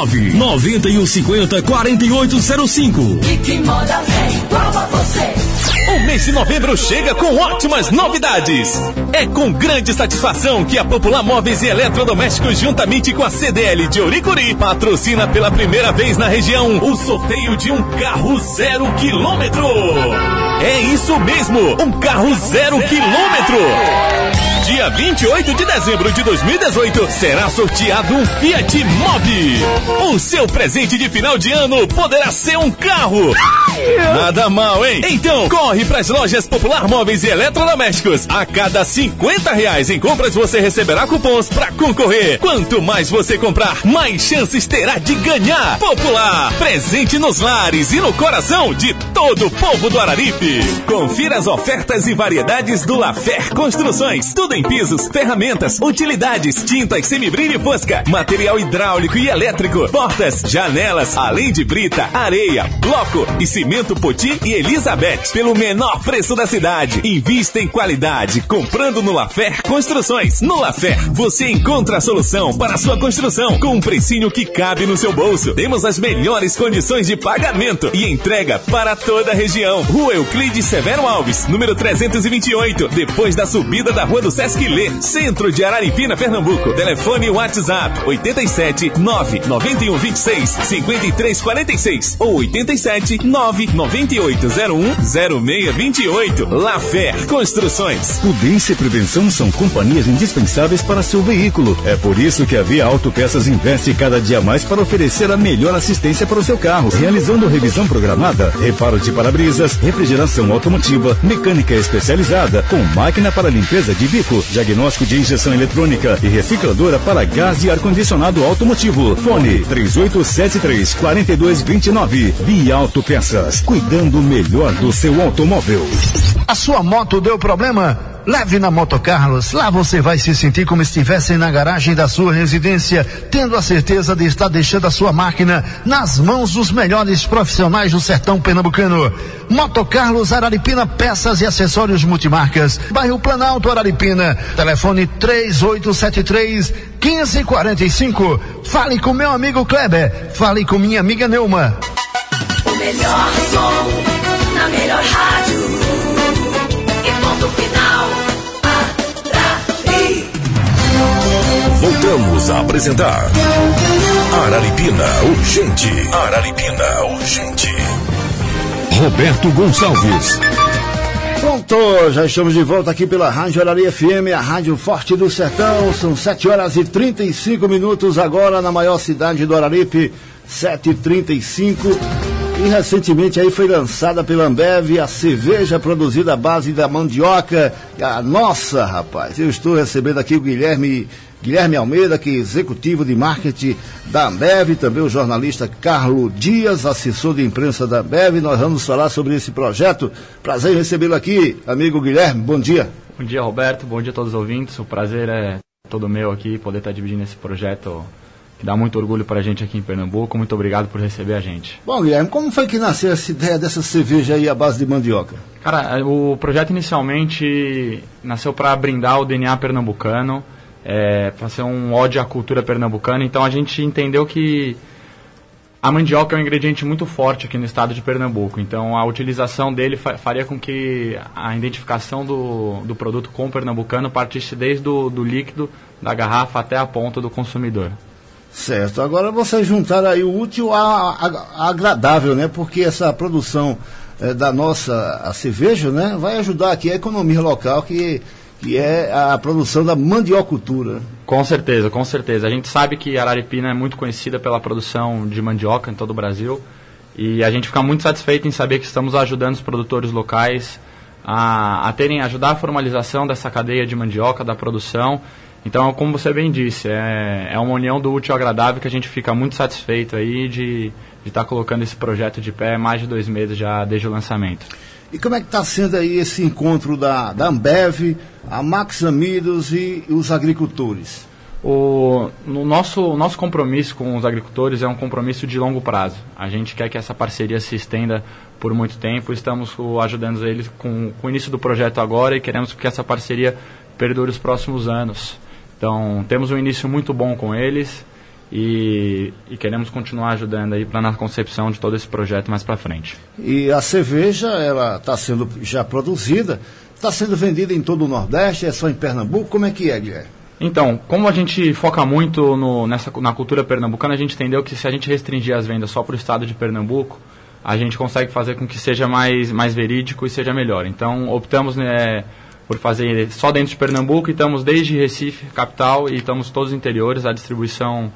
99150-4805. Clique Modas é igual a você. O mês de novembro chega com ótimas novidades. É com grande satisfação que a Popular Móveis e Eletrodomésticos, juntamente com a CDL de Oricuri, patrocina pela primeira vez na região o sorteio de um carro 0 quilômetro. É isso mesmo, um carro 0 quilômetro. Dia 28 de dezembro de 2018 será sorteado um Fiat Mobi. O seu presente de final de ano poderá ser um carro. Nada mal, hein? Então, corre para as lojas Popular Móveis e Eletrodomésticos. A cada R$50 em compras você receberá cupons para concorrer. Quanto mais você comprar, mais chances terá de ganhar. Popular, presente nos lares e no coração de todo o povo do Araripe. Confira as ofertas e variedades do Lafer Construções. Tudo em pisos, ferramentas, utilidades, tintas, semibrilho e fosca, material hidráulico e elétrico, portas, janelas, além de brita, areia, bloco e cimento Poti e Elizabeth, pelo menor preço da cidade. Invista em qualidade, comprando no Lafer Construções. No Lafer, você encontra a solução para a sua construção, com um precinho que cabe no seu bolso. Temos as melhores condições de pagamento e entrega para toda a região. Rua Euclides Severo Alves, número 328, depois da subida da Rua do Sesc Lê, centro de Araripina, Pernambuco. Telefone WhatsApp 87 991 26 53 46 ou 87 99801 0628. Lafer Construções. Prudência e prevenção são companhias indispensáveis para seu veículo. É por isso que a Via Autopeças investe cada dia mais para oferecer a melhor assistência para o seu carro, realizando revisão programada, reparo de para-brisas, refrigeração automotiva, mecânica especializada, com máquina para limpeza de bico, diagnóstico de injeção eletrônica e recicladora para gás e ar-condicionado automotivo. Fone 3873-4229. Via Autopeças, cuidando melhor do seu automóvel. A sua moto deu problema? Leve na Moto Carlos. Lá você vai se sentir como se estivesse na garagem da sua residência, tendo a certeza de estar deixando a sua máquina nas mãos dos melhores profissionais do sertão pernambucano. Moto Carlos Araripina, peças e acessórios multimarcas. Bairro Planalto, Araripina. Telefone 3873-1545. Fale com meu amigo Kleber. Fale com minha amiga Neuma. O melhor som na melhor rádio. E ponto final. Voltamos a apresentar Araripina Urgente. Araripina Urgente. Roberto Gonçalves. Pronto, já estamos de volta aqui pela Rádio Arari FM, a Rádio Forte do Sertão. São 7h35 agora na maior cidade do Araripe, 7h35. E recentemente aí foi lançada pela Ambev a cerveja produzida à base da mandioca. Nossa, rapaz, eu estou recebendo aqui o Guilherme Almeida, que é executivo de marketing da Ambev, também o jornalista Carlos Dias, assessor de imprensa da Ambev. Nós vamos falar sobre esse projeto. Prazer em recebê-lo aqui, amigo Guilherme, bom dia. Bom dia, Roberto, bom dia a todos os ouvintes. O prazer é todo meu aqui, poder estar dividindo esse projeto que dá muito orgulho para a gente aqui em Pernambuco. Muito obrigado por receber a gente. Bom, Guilherme, como foi que nasceu essa ideia dessa cerveja aí à base de mandioca? Cara, o projeto inicialmente nasceu para brindar o DNA pernambucano, para ser um ódio à cultura pernambucana. Então a gente entendeu que a mandioca é um ingrediente muito forte aqui no estado de Pernambuco. Então a utilização dele faria com que a identificação do produto com o pernambucano partisse desde do líquido, da garrafa até a ponta do consumidor. Certo, agora vocês juntaram aí o útil ao agradável, né? Porque essa produção da nossa a cerveja, né, vai ajudar aqui a economia local, que é a produção da mandiocultura. Com certeza, com certeza. A gente sabe que Araripina é muito conhecida pela produção de mandioca em todo o Brasil, e a gente fica muito satisfeito em saber que estamos ajudando os produtores locais a ajudar a formalização dessa cadeia de mandioca, da produção. Então, como você bem disse, é uma união do útil ao agradável, que a gente fica muito satisfeito aí de estar colocando esse projeto de pé há mais de 2 meses já desde o lançamento. E como é que está sendo aí esse encontro da Ambev, a Max Amidos e os agricultores? O nosso compromisso com os agricultores é um compromisso de longo prazo. A gente quer que essa parceria se estenda por muito tempo. Estamos ajudando eles com o início do projeto agora e queremos que essa parceria perdure os próximos anos. Então, temos um início muito bom com eles e queremos continuar ajudando aí na concepção de todo esse projeto mais para frente. E a cerveja, ela está sendo já produzida, está sendo vendida em todo o Nordeste, é só em Pernambuco? Como é que é, Guilherme? Então, como a gente foca muito na cultura pernambucana, a gente entendeu que se a gente restringir as vendas só para o estado de Pernambuco, a gente consegue fazer com que seja mais verídico e seja melhor. Então, optamos por fazer só dentro de Pernambuco, e estamos desde Recife, capital, e estamos todos os interiores, a distribuição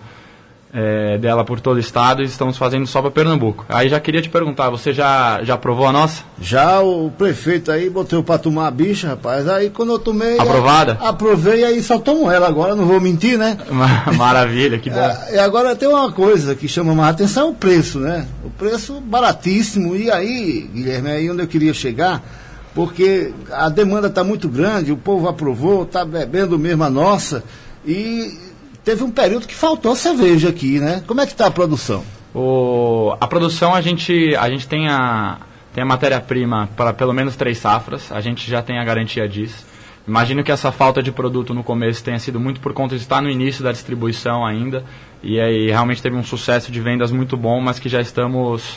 dela por todo o estado, e estamos fazendo só para Pernambuco. Aí já queria te perguntar, você já provou a nossa? Já, o prefeito aí botou para tomar a bicha, rapaz, aí quando eu tomei... Aprovada? Aprovei, aí só tomo ela agora, não vou mentir, né? Maravilha, que bom. E agora tem uma coisa que chama mais atenção, é o preço, né? O preço baratíssimo, e aí, Guilherme, é aí onde eu queria chegar, porque a demanda está muito grande, o povo aprovou, está bebendo mesmo a nossa, e teve um período que faltou cerveja aqui, né? Como é que está a produção? A produção, a gente tem a matéria-prima para pelo menos 3 safras, a gente já tem a garantia disso. Imagino que essa falta de produto no começo tenha sido muito por conta de estar no início da distribuição ainda, e aí realmente teve um sucesso de vendas muito bom, mas que já estamos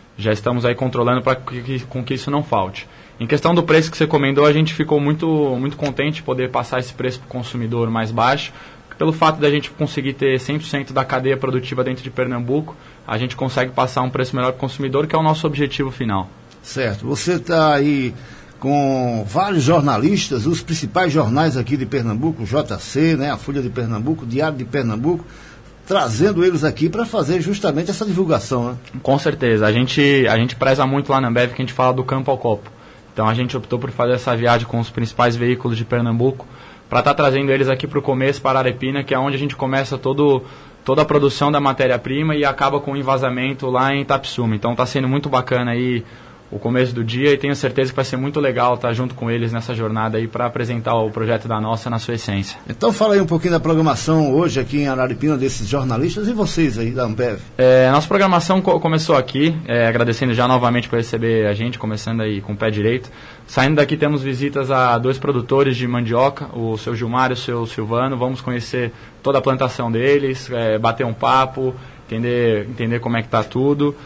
aí controlando para que isso não falte. Em questão do preço que você comentou, a gente ficou muito, muito contente de poder passar esse preço para o consumidor mais baixo. Pelo fato da gente conseguir ter 100% da cadeia produtiva dentro de Pernambuco, a gente consegue passar um preço melhor para o consumidor, que é o nosso objetivo final. Certo. Você está aí com vários jornalistas, os principais jornais aqui de Pernambuco, o JC, né, a Folha de Pernambuco, o Diário de Pernambuco, trazendo eles aqui para fazer justamente essa divulgação, né? Com certeza. A gente preza muito lá na Ambev que a gente fala do campo ao copo. Então a gente optou por fazer essa viagem com os principais veículos de Pernambuco para estar trazendo eles aqui para o começo, para Araripina, que é onde a gente começa toda a produção da matéria-prima e acaba com o envasamento lá em Itapissuma. Então está sendo muito bacana aí o começo do dia, e tenho certeza que vai ser muito legal estar junto com eles nessa jornada aí para apresentar o projeto da nossa na sua essência. Então fala aí um pouquinho da programação hoje aqui em Araripina desses jornalistas e vocês aí da Ambev. Nossa programação começou aqui, agradecendo já novamente por receber a gente, começando aí com o pé direito. Saindo daqui temos visitas a 2 produtores de mandioca, o seu Gilmar e o seu Silvano. Vamos conhecer toda a plantação deles, bater um papo, entender como é que está tudo.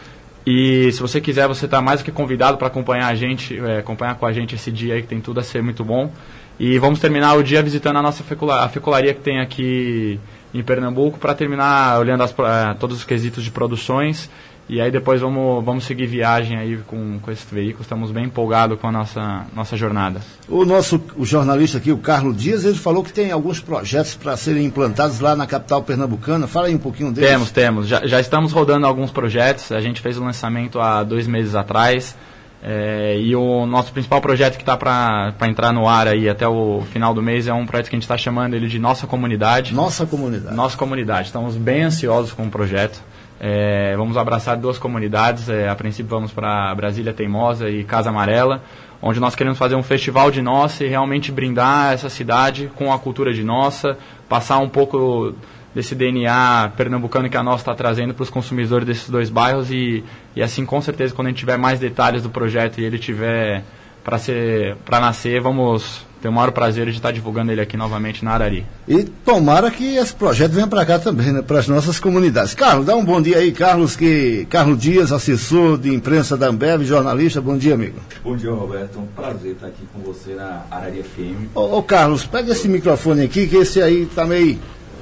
E se você quiser, você está mais do que convidado para acompanhar com a gente esse dia aí, que tem tudo a ser muito bom. E vamos terminar o dia visitando a nossa fecularia que tem aqui em Pernambuco, para terminar olhando todos os quesitos de produções. E aí depois vamos seguir viagem aí com esse veículo. Estamos bem empolgados com a nossa jornada. O jornalista aqui, o Carlos Dias, ele falou que tem alguns projetos para serem implantados lá na capital pernambucana. Fala aí um pouquinho deles. Temos. Já estamos rodando alguns projetos. A gente fez o lançamento há 2 meses atrás. E o nosso principal projeto que está para entrar no ar aí até o final do mês é um projeto que a gente está chamando ele de Nossa Comunidade. Nossa Comunidade. Estamos bem ansiosos com o projeto. Vamos abraçar 2 comunidades. A princípio vamos para Brasília Teimosa e Casa Amarela, onde nós queremos fazer um festival de Nossa e realmente brindar essa cidade com a cultura de Nossa, passar um pouco desse DNA pernambucano que a Nossa está trazendo para os consumidores desses 2 bairros e assim, com certeza, quando a gente tiver mais detalhes do projeto e ele tiver para nascer, vamos ter o maior prazer de estar divulgando ele aqui novamente na Arari. E tomara que esse projeto venha para cá também, né, para as nossas comunidades. Carlos, dá um bom dia aí, Carlos Dias, assessor de imprensa da Ambev, jornalista. Bom dia, amigo. Bom dia, Roberto. É um prazer estar aqui com você na Arari FM. Ô Carlos, pega esse microfone aqui, que esse aí tá meio...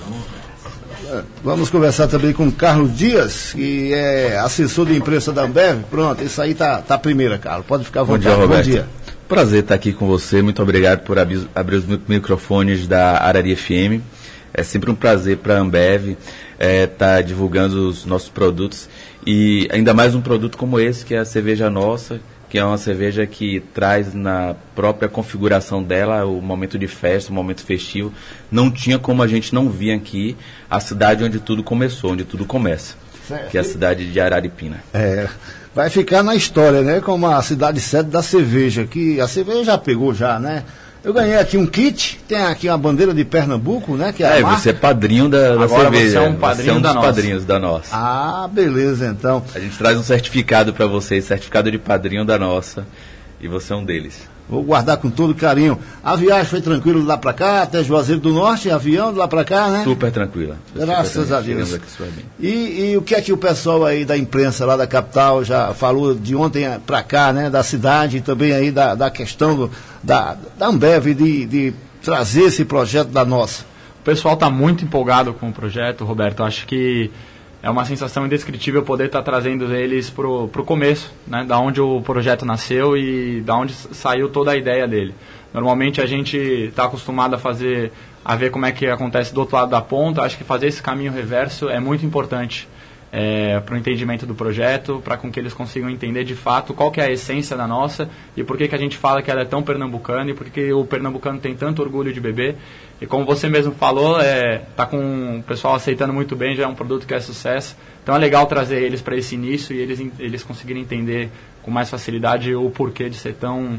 Vamos conversar também com o Carlos Dias, que é assessor de imprensa da Ambev. Pronto, isso aí tá primeira, Carlos. Pode ficar à vontade. Bom dia, Roberto. Bom dia. Prazer estar aqui com você. Muito obrigado por abrir os microfones da Arari FM. É sempre um prazer para a Ambev estar divulgando os nossos produtos. E ainda mais um produto como esse, que é a cerveja nossa, que é uma cerveja que traz na própria configuração dela o momento de festa, o momento festivo. Não tinha como a gente não vir aqui a cidade onde tudo começou, onde tudo começa, certo, que é a cidade de Araripina. Vai ficar na história, né, como a cidade sede da cerveja, que a cerveja já pegou já, né? Eu ganhei aqui um kit, tem aqui uma bandeira de Pernambuco, né? Que é você é padrinho da cerveja. Você é um padrinho dos padrinhos da nossa. Ah, beleza, então. A gente traz um certificado para vocês, certificado de padrinho da nossa, e você é um deles. Vou guardar com todo carinho. A viagem foi tranquila de lá para cá, até Juazeiro do Norte, avião de lá para cá, né? Super tranquila. Graças a Deus. E o que é que o pessoal aí da imprensa lá da capital já falou de ontem para cá, né? Da cidade e também aí da questão da Ambev de trazer esse projeto da Nossa? O pessoal está muito empolgado com o projeto, Roberto. Acho que é uma sensação indescritível poder estar trazendo eles pro começo, né, da onde o projeto nasceu e da onde saiu toda a ideia dele. Normalmente a gente está acostumado a ver como é que acontece do outro lado da ponta. Acho que fazer esse caminho reverso é muito importante para o entendimento do projeto, para com que eles consigam entender de fato qual que é a essência da nossa e por que a gente fala que ela é tão pernambucana e por que o pernambucano tem tanto orgulho de beber. E como você mesmo falou, tá com o pessoal aceitando muito bem, já é um produto que é sucesso. Então é legal trazer eles para esse início e eles conseguirem entender com mais facilidade o porquê de ser tão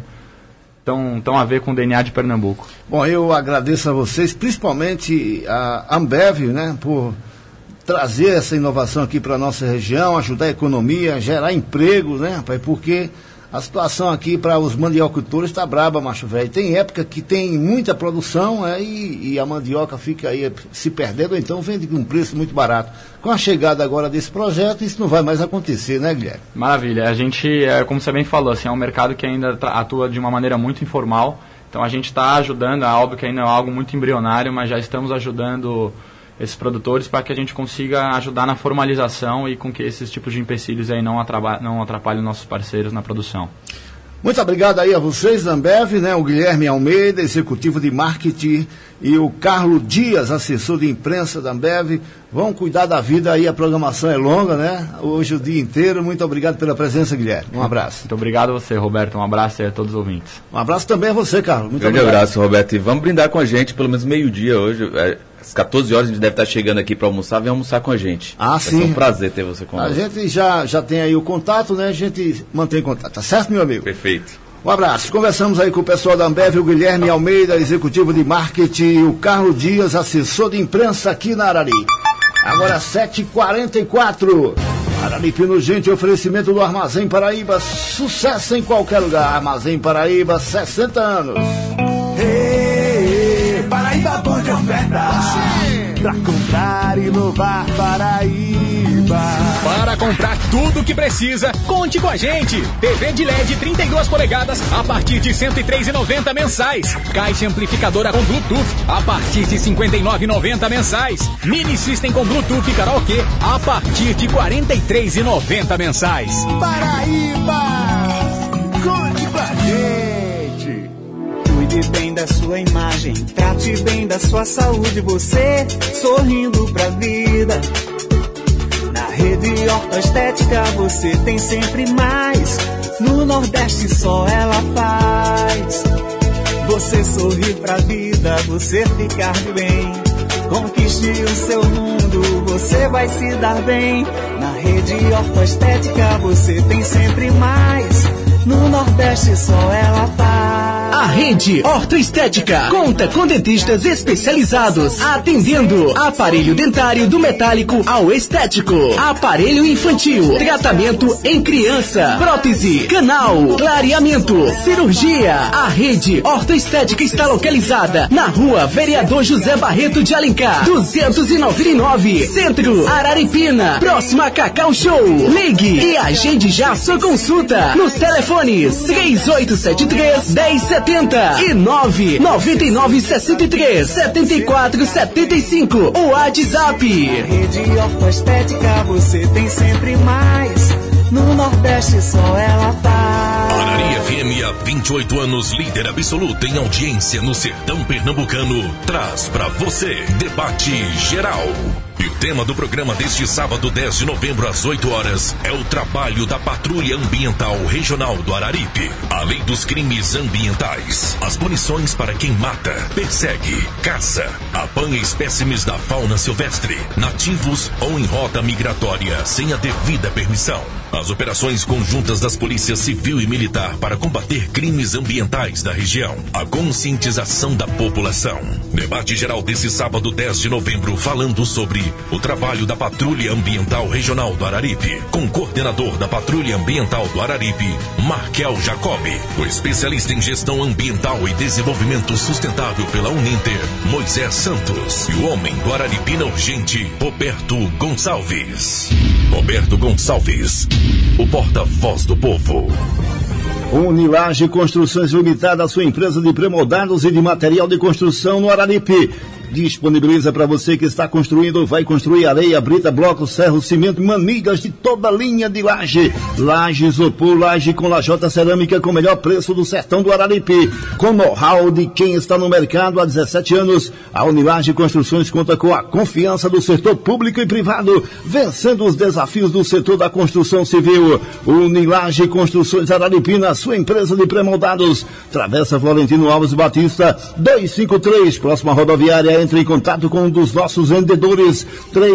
a ver com o DNA de Pernambuco. Bom, eu agradeço a vocês, principalmente a Ambev, né, por trazer essa inovação aqui para a nossa região, ajudar a economia, gerar emprego, né, rapaz? Porque a situação aqui para os mandiocultores está braba, macho velho. Tem época que tem muita produção e a mandioca fica aí se perdendo, então vende com um preço muito barato. Com a chegada agora desse projeto, isso não vai mais acontecer, né, Guilherme? Maravilha. A gente, como você bem falou, assim, é um mercado que ainda atua de uma maneira muito informal. Então a gente está ajudando, é óbvio que ainda é algo muito embrionário, mas já estamos ajudando esses produtores para que a gente consiga ajudar na formalização e com que esses tipos de empecilhos aí não atrapalhem nossos parceiros na produção. Muito obrigado aí a vocês da Ambev, né? O Guilherme Almeida, executivo de marketing, e o Carlos Dias, assessor de imprensa da Ambev. Vão cuidar da vida aí, a programação é longa, né? Hoje o dia inteiro. Muito obrigado pela presença, Guilherme. Um abraço. Muito obrigado a você, Roberto. Um abraço aí a todos os ouvintes. Um abraço também a você, Carlos. Muito grande obrigado. Abraço, Roberto. E vamos brindar com a gente, pelo menos meio-dia hoje. Às 14 horas a gente deve estar chegando aqui para almoçar. Vem almoçar com a gente. Ah, sim. É um prazer ter você conosco. A gente já tem aí o contato, né? A gente mantém contato. Tá certo, meu amigo? Perfeito. Um abraço. Conversamos aí com o pessoal da Ambev, o Guilherme Almeida, executivo de marketing, e o Carlos Dias, assessor de imprensa aqui na Arari. Agora 7h44. Araripina Urgente, oferecimento do Armazém Paraíba. Sucesso em qualquer lugar. Armazém Paraíba, 60 anos. Paraíba, bom de oferta. Pra comprar e inovar Paraíba. Para comprar tudo o que precisa, conte com a gente. TV de LED 32 polegadas a partir de R$ 103,90 mensais. Caixa amplificadora com Bluetooth a partir de R$ 59,90 mensais. Mini System com Bluetooth e karaokê a partir de R$ 43,90 mensais. Paraíba! Conte com a gente! Cuide bem da sua imagem, trate bem da sua saúde, você sorrindo pra vida. Na Rede Ortoestética você tem sempre mais, no Nordeste só ela faz. Você sorrir pra vida, você ficar de bem, conquiste o seu mundo, você vai se dar bem. Na Rede Ortoestética você tem sempre mais, no Nordeste só ela faz. A Rede Ortoestética conta com dentistas especializados, atendendo aparelho dentário do metálico ao estético, aparelho infantil, tratamento em criança, prótese, canal, clareamento, cirurgia. A Rede Ortoestética está localizada na Rua Vereador José Barreto de Alencar, 299, Centro, Araripina, próximo a Cacau Show. Ligue e agende já sua consulta nos telefones 3873-1070 e 99963-7475. O WhatsApp. Rede Ortoestética você tem sempre mais, no Nordeste só ela faz. Araria FM há 28 anos, líder absoluta em audiência no sertão pernambucano, traz pra você Debate Geral. E o tema do programa deste sábado, 10 de novembro, às 8 horas, é o trabalho da Patrulha Ambiental Regional do Araripe. A lei dos crimes ambientais. As punições para quem mata, persegue, caça, apanha espécimes da fauna silvestre, nativos ou em rota migratória sem a devida permissão. As operações conjuntas das polícias civil e militar para combater crimes ambientais da região. A conscientização da população. Debate geral desse sábado, 10 de novembro, falando sobre o trabalho da Patrulha Ambiental Regional do Araripe, com o coordenador da Patrulha Ambiental do Araripe, Markel Jacobi, o especialista em gestão ambiental e desenvolvimento sustentável pela Uninter, Moisés Santos, e o homem do Araripina Urgente, Roberto Gonçalves. Roberto Gonçalves, o porta-voz do povo. Unilaje Construções Limitada, sua empresa de pré-moldados e de material de construção no Araripe. Disponibiliza para você que está construindo ou vai construir areia, brita, bloco, ferro, cimento, manilhas de toda linha de laje. Laje isopor, laje com lajota cerâmica com o melhor preço do sertão do Araripe. Com know-how de quem está no mercado há 17 anos, a Unilaje Construções conta com a confiança do setor público e privado, vencendo os desafios do setor da construção civil. Unilaje Construções Araripina, sua empresa de pré-moldados. Travessa Florentino Alves Batista, 253, próxima rodoviária. Entre em contato com um dos nossos vendedores,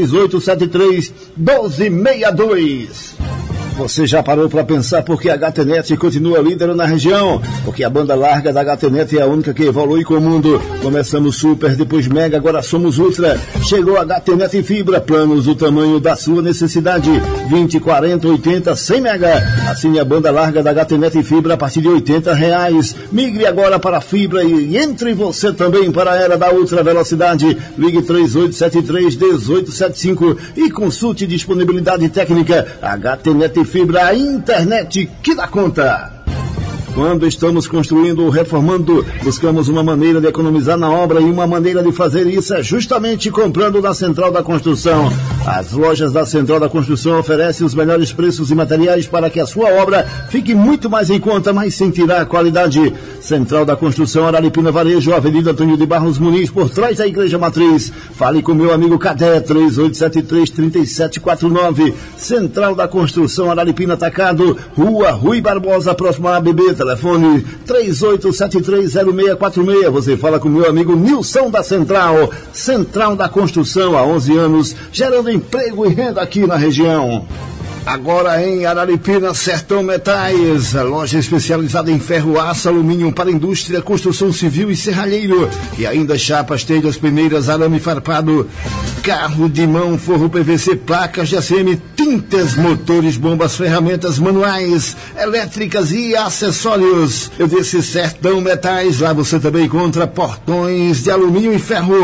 3873-1262. Você já parou para pensar por que a HTNet continua líder na região? Porque a banda larga da HTNet é a única que evolui com o mundo. Começamos super, depois mega, agora somos ultra. Chegou a HTNet Fibra, planos do tamanho da sua necessidade. 20, 40, 80, 100 mega. Assine a banda larga da HTNet Fibra a partir de R$80. Migre agora para a fibra e entre você também para a era da ultra velocidade. Ligue 3873-1875 e consulte disponibilidade técnica. HTNet Fibra, a internet que dá conta. Quando estamos construindo ou reformando, buscamos uma maneira de economizar na obra, e uma maneira de fazer isso é justamente comprando na Central da Construção. As lojas da Central da Construção oferecem os melhores preços e materiais para que a sua obra fique muito mais em conta, mas sem tirar a qualidade. Central da Construção, Araripina Varejo, Avenida Antônio de Barros Muniz, por trás da Igreja Matriz. Fale com meu amigo Cadê, 3873-3749. Central da Construção, Araripina Atacado, Rua Rui Barbosa, próximo à ABB. Telefone 38730646. Você fala com meu amigo Nilson da Central. Central da Construção, há 11 anos, gerando emprego e renda aqui na região. Agora em Araripina, Sertão Metais, a loja especializada em ferro, aço, alumínio para indústria, construção civil e serralheiro. E ainda chapas, telhas, peneiras, arame farpado, carro de mão, forro PVC, placas de ACM, tintas, motores, bombas, ferramentas manuais, elétricas e acessórios. Eu disse Sertão Metais, lá você também encontra portões de alumínio e ferro,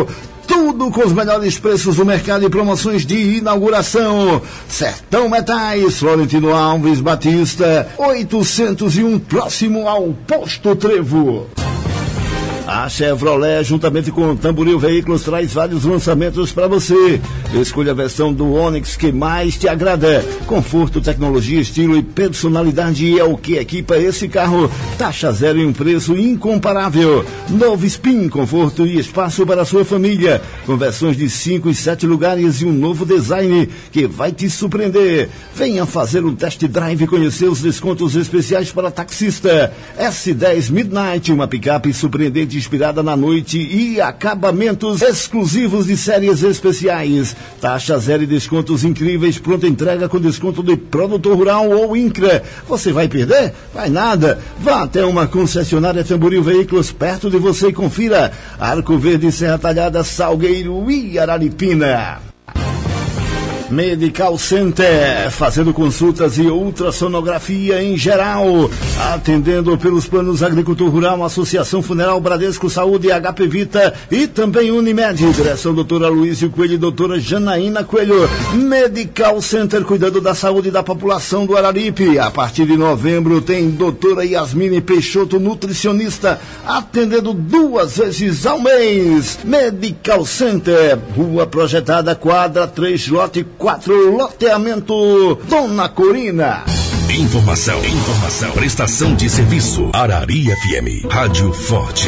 Tudo com os melhores preços do mercado e promoções de inauguração. Sertão Metais, Florentino Alves Batista, 801, próximo ao Posto Trevo. A Chevrolet, juntamente com o Tamboril Veículos, traz vários lançamentos para você. Escolha a versão do Onix que mais te agrada. Conforto, tecnologia, estilo e personalidade é o que equipa esse carro. Taxa zero e um preço incomparável. Novo Spin, conforto e espaço para a sua família. Com versões de 5 e 7 lugares e um novo design que vai te surpreender. Venha fazer um test drive e conhecer os descontos especiais para taxista. S10 Midnight, uma picape surpreendente inspirada na noite e acabamentos exclusivos de séries especiais. Taxa zero e descontos incríveis, pronta entrega com desconto de produtor rural ou INCRA. Você vai perder? Vai nada. Vá até uma concessionária Tamboril Veículos perto de você e confira. Arco Verde, Serra Talhada, Salgueiro e Araripina. Medical Center, fazendo consultas e ultrassonografia em geral, atendendo pelos planos Agricultor Rural, Associação Funeral Bradesco Saúde, HP Vita e também Unimed. Direção doutora Luísio Coelho e doutora Janaína Coelho. Medical Center, cuidando da saúde da população do Araripe. A partir de novembro tem doutora Yasmine Peixoto, nutricionista, atendendo 2 vezes ao mês. Medical Center, Rua Projetada, quadra 3, lote 4, loteamento Dona Corina. Informação, prestação de serviço. Arari FM, Rádio Forte.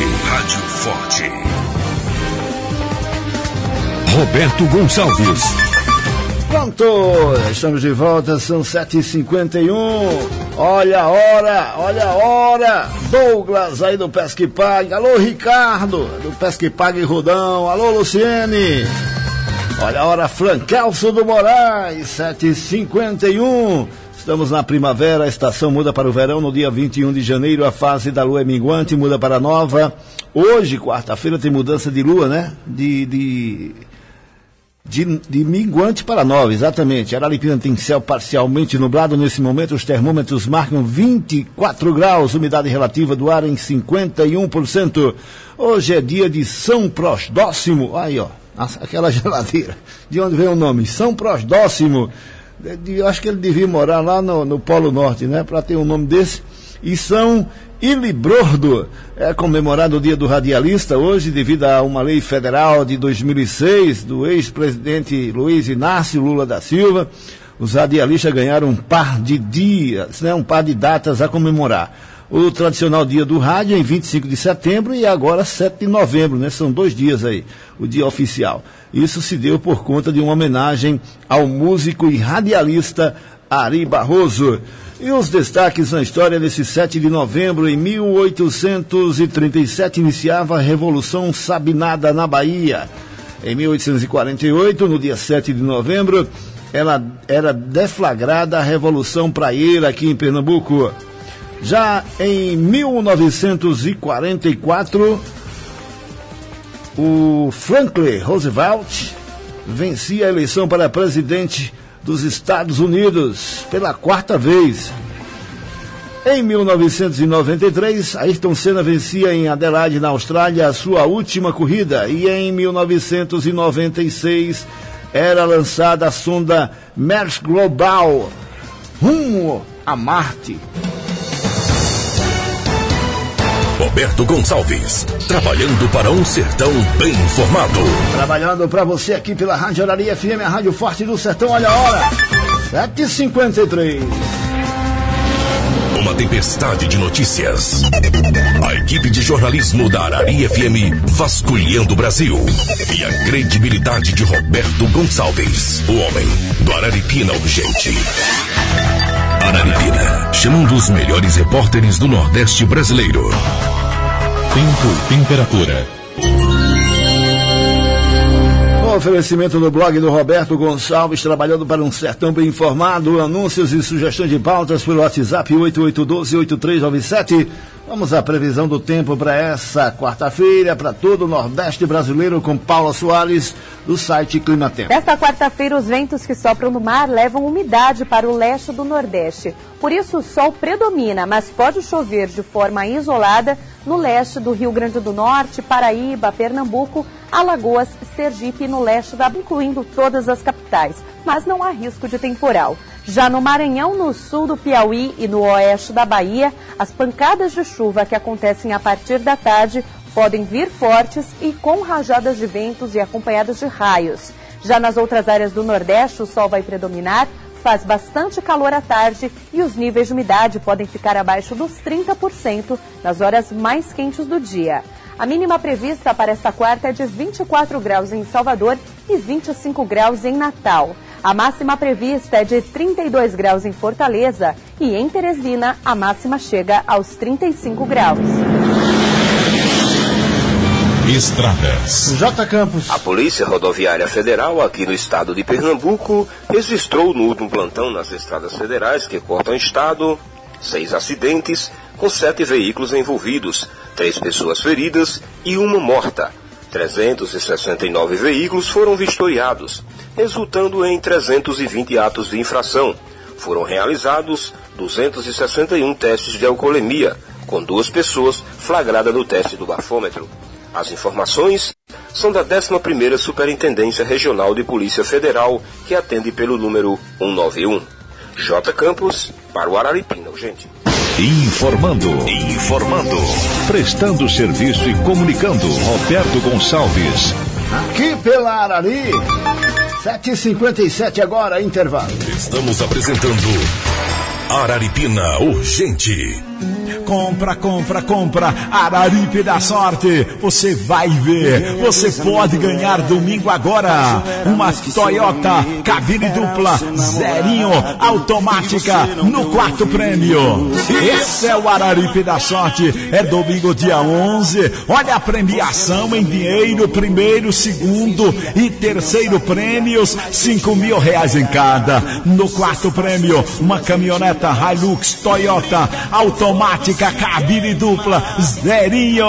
Roberto Gonçalves. Pronto, estamos de volta, são 7h51. Olha a hora. Douglas aí do Pesca e Pague. Alô, Ricardo, do Pesca e Pague Rodão. Alô, Luciene. Olha a hora, Francelso do Moraes, 7h51. Estamos na primavera, a estação muda para o verão. No dia 21 de janeiro, a fase da lua é minguante, muda para nova. Hoje, quarta-feira, tem mudança de lua, né? De minguante para nova, exatamente. Araripina tem céu parcialmente nublado. Nesse momento, os termômetros marcam 24 graus, umidade relativa do ar em 51%. Hoje é dia de São Prosdóximo. Aí, ó. Aquela geladeira, de onde vem o nome? São Prosdóximo. Eu acho que ele devia morar lá no Polo Norte, né? Para ter um nome desse. E São Ilibrordo. É comemorado o Dia do Radialista hoje, devido a uma lei federal de 2006, do ex-presidente Luiz Inácio Lula da Silva. Os radialistas ganharam um par de dias, né? Um par de datas a comemorar. O tradicional dia do rádio em 25 de setembro e agora 7 de novembro, né? São 2 dias aí, o dia oficial. Isso se deu por conta de uma homenagem ao músico e radialista Ari Barroso. E os destaques na história desse 7 de novembro, em 1837, iniciava a Revolução Sabinada na Bahia. Em 1848, no dia 7 de novembro, ela era deflagrada a Revolução Praieira aqui em Pernambuco. Já em 1944, o Franklin Roosevelt vencia a eleição para presidente dos Estados Unidos pela 4ª vez. Em 1993, Ayrton Senna vencia em Adelaide, na Austrália, a sua última corrida. E em 1996, era lançada a sonda Mars Global rumo a Marte. Roberto Gonçalves, trabalhando para um sertão bem informado. Trabalhando para você aqui pela Rádio Arari FM, a Rádio Forte do Sertão. Olha a hora, 7h53. Uma tempestade de notícias. A equipe de jornalismo da Arari FM vasculhando o Brasil. E a credibilidade de Roberto Gonçalves, o homem do Araripina Urgente. Araripina, chamando os melhores repórteres do Nordeste brasileiro. Tempo e temperatura. Oferecimento do blog do Roberto Gonçalves, trabalhando para um sertão bem informado. Anúncios e sugestões de pautas pelo WhatsApp 8812-8397. Vamos à previsão do tempo para essa quarta-feira, para todo o Nordeste brasileiro, com Paula Soares, do site Climatempo. Nesta quarta-feira, os ventos que sopram do mar levam umidade para o leste do Nordeste. Por isso, o sol predomina, mas pode chover de forma isolada no leste do Rio Grande do Norte, Paraíba, Pernambuco, Alagoas, Sergipe e no leste incluindo todas as capitais, mas não há risco de temporal. Já no Maranhão, no sul do Piauí e no oeste da Bahia, as pancadas de chuva que acontecem a partir da tarde podem vir fortes e com rajadas de ventos e acompanhadas de raios. Já nas outras áreas do Nordeste, o sol vai predominar, faz bastante calor à tarde e os níveis de umidade podem ficar abaixo dos 30% nas horas mais quentes do dia. A mínima prevista para esta quarta é de 24 graus em Salvador e 25 graus em Natal. A máxima prevista é de 32 graus em Fortaleza e em Teresina a máxima chega aos 35 graus. Estradas. J. Campos. A Polícia Rodoviária Federal aqui no estado de Pernambuco registrou no último plantão nas estradas federais que cortam o estado 6 acidentes com 7 veículos envolvidos, 3 pessoas feridas e 1 morta. 369 veículos foram vistoriados, resultando em 320 atos de infração. Foram realizados 261 testes de alcoolemia, com 2 pessoas flagradas no teste do bafômetro. As informações são da 11ª Superintendência Regional de Polícia Federal, que atende pelo número 191. J. Campos, para o Araripina, gente. Informando. Prestando serviço e comunicando. Roberto Gonçalves. Aqui pela Arari. 7h57 agora, intervalo. Estamos apresentando Araripina Urgente. Compra. Araripe da Sorte. Você vai ver. Você pode ganhar domingo agora uma Toyota cabine dupla, zerinho, automática, no 4º prêmio. Esse é o Araripe da Sorte. É domingo, dia 11. Olha a premiação em dinheiro, 1º, 2º e 3º prêmios, R$5.000 em cada. No 4º prêmio, uma caminhoneta Hilux Toyota automática, cabine dupla, zerinho.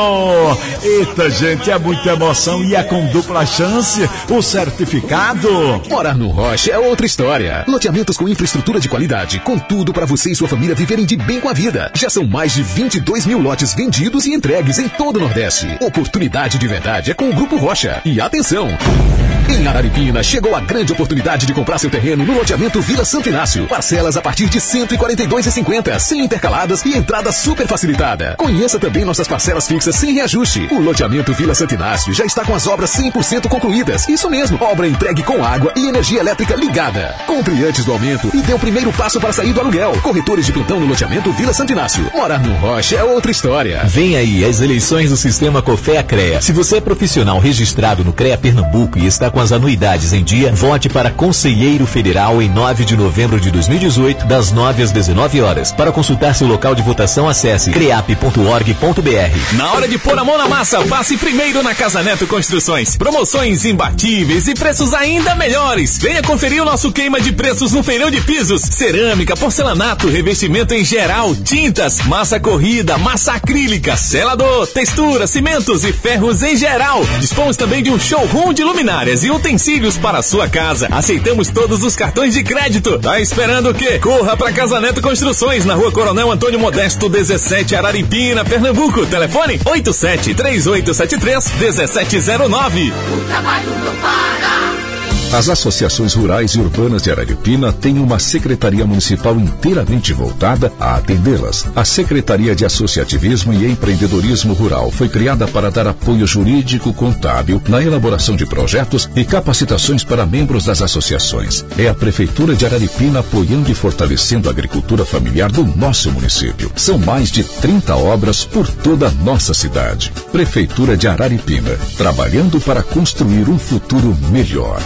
Eita, gente, é muita emoção e é com dupla chance o certificado. Morar no Rocha é outra história. Loteamentos com infraestrutura de qualidade, com tudo para você e sua família viverem de bem com a vida. Já são mais de 22 mil lotes vendidos e entregues em todo o Nordeste. Oportunidade de verdade é com o Grupo Rocha. E atenção! Em Araripina, chegou a grande oportunidade de comprar seu terreno no loteamento Vila Santo Inácio. Parcelas a partir de R$ 142,50, sem intercaladas e entrada super facilitada. Conheça também nossas parcelas fixas sem reajuste. O loteamento Vila Santo Inácio já está com as obras 100% concluídas. Isso mesmo, obra entregue com água e energia elétrica ligada. Compre antes do aumento e dê o primeiro passo para sair do aluguel. Corretores de plantão no loteamento Vila Santo Inácio. Morar no Rocha é outra história. Vem aí as eleições do Sistema COFEA-CREA. Se você é profissional registrado no CREA Pernambuco e está com as anuidades em dia, vote para Conselheiro Federal em 9 de novembro de 2018, das 9 às 19 horas. Para consultar seu local de votação, acesse creap.org.br. Na hora de pôr a mão na massa, passe primeiro na Casa Neto Construções. Promoções imbatíveis e preços ainda melhores. Venha conferir o nosso queima de preços no feirão de pisos, cerâmica, porcelanato, revestimento em geral, tintas, massa corrida, massa acrílica, selador, textura, cimentos e ferros em geral. Dispomos também de um showroom de luminárias e utensílios para a sua casa. Aceitamos todos os cartões de crédito. Tá esperando o quê? Corra pra Casa Neto Construções, na Rua Coronel Antônio Modesto, 17, Araripina, Pernambuco. Telefone 87-3873-1709. O trabalho não para. As associações rurais e urbanas de Araripina têm uma secretaria municipal inteiramente voltada a atendê-las. A Secretaria de Associativismo e Empreendedorismo Rural foi criada para dar apoio jurídico contábil na elaboração de projetos e capacitações para membros das associações. É a Prefeitura de Araripina apoiando e fortalecendo a agricultura familiar do nosso município. São mais de 30 obras por toda a nossa cidade. Prefeitura de Araripina, trabalhando para construir um futuro melhor.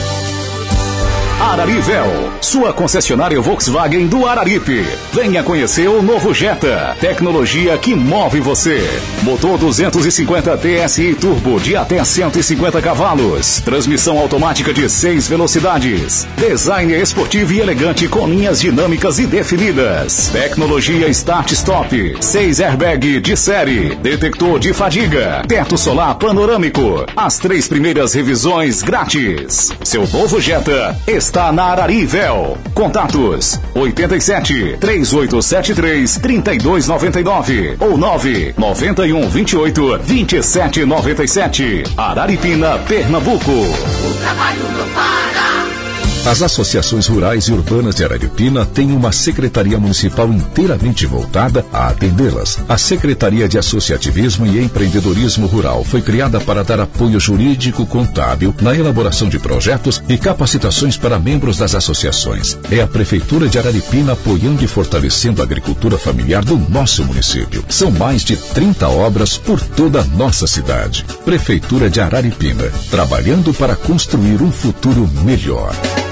Ararivel, sua concessionária Volkswagen do Araripe. Venha conhecer o novo Jetta, tecnologia que move você. Motor 250 TSI Turbo de até 150 cavalos. Transmissão automática de 6 velocidades. Design esportivo e elegante com linhas dinâmicas e definidas. Tecnologia Start-Stop. 6 airbag de série. Detector de fadiga. Teto solar panorâmico. As 3 primeiras revisões grátis. Seu novo Jetta está está na Ararivel. Contatos 87 3873 3299 ou 991 28 2797. Araripina, Pernambuco. O trabalho não para. As associações rurais e urbanas de Araripina têm uma secretaria municipal inteiramente voltada a atendê-las. A Secretaria de Associativismo e Empreendedorismo Rural foi criada para dar apoio jurídico-contábil na elaboração de projetos e capacitações para membros das associações. É a Prefeitura de Araripina apoiando e fortalecendo a agricultura familiar do nosso município. São mais de 30 obras por toda a nossa cidade. Prefeitura de Araripina, trabalhando para construir um futuro melhor.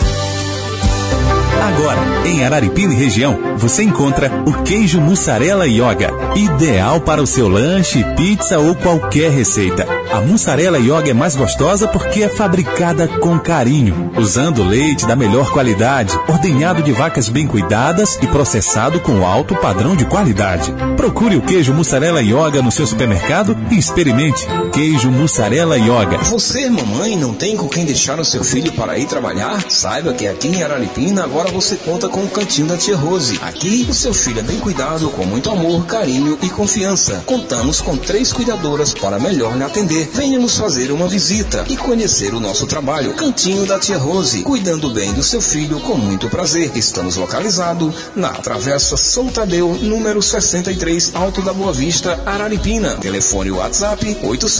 Agora, em Araripina e região, você encontra o queijo mussarela Yoga, ideal para o seu lanche, pizza ou qualquer receita. A mussarela Yoga é mais gostosa porque é fabricada com carinho, usando leite da melhor qualidade, ordenhado de vacas bem cuidadas e processado com alto padrão de qualidade. Procure o queijo mussarela Yoga no seu supermercado e experimente. Queijo mussarela Yoga. Você, mamãe, não tem com quem deixar o seu filho para ir trabalhar? Saiba que aqui em Araripina agora você conta com o cantinho da Tia Rose. Aqui o seu filho é bem cuidado, com muito amor, carinho e confiança. Contamos com 3 cuidadoras para melhor lhe atender. Venha nos fazer uma visita e conhecer o nosso trabalho. Cantinho da Tia Rose, cuidando bem do seu filho com muito prazer. Estamos localizados na Travessa São Tadeu, número 63, Alto da Boa Vista, Araripina. Telefone WhatsApp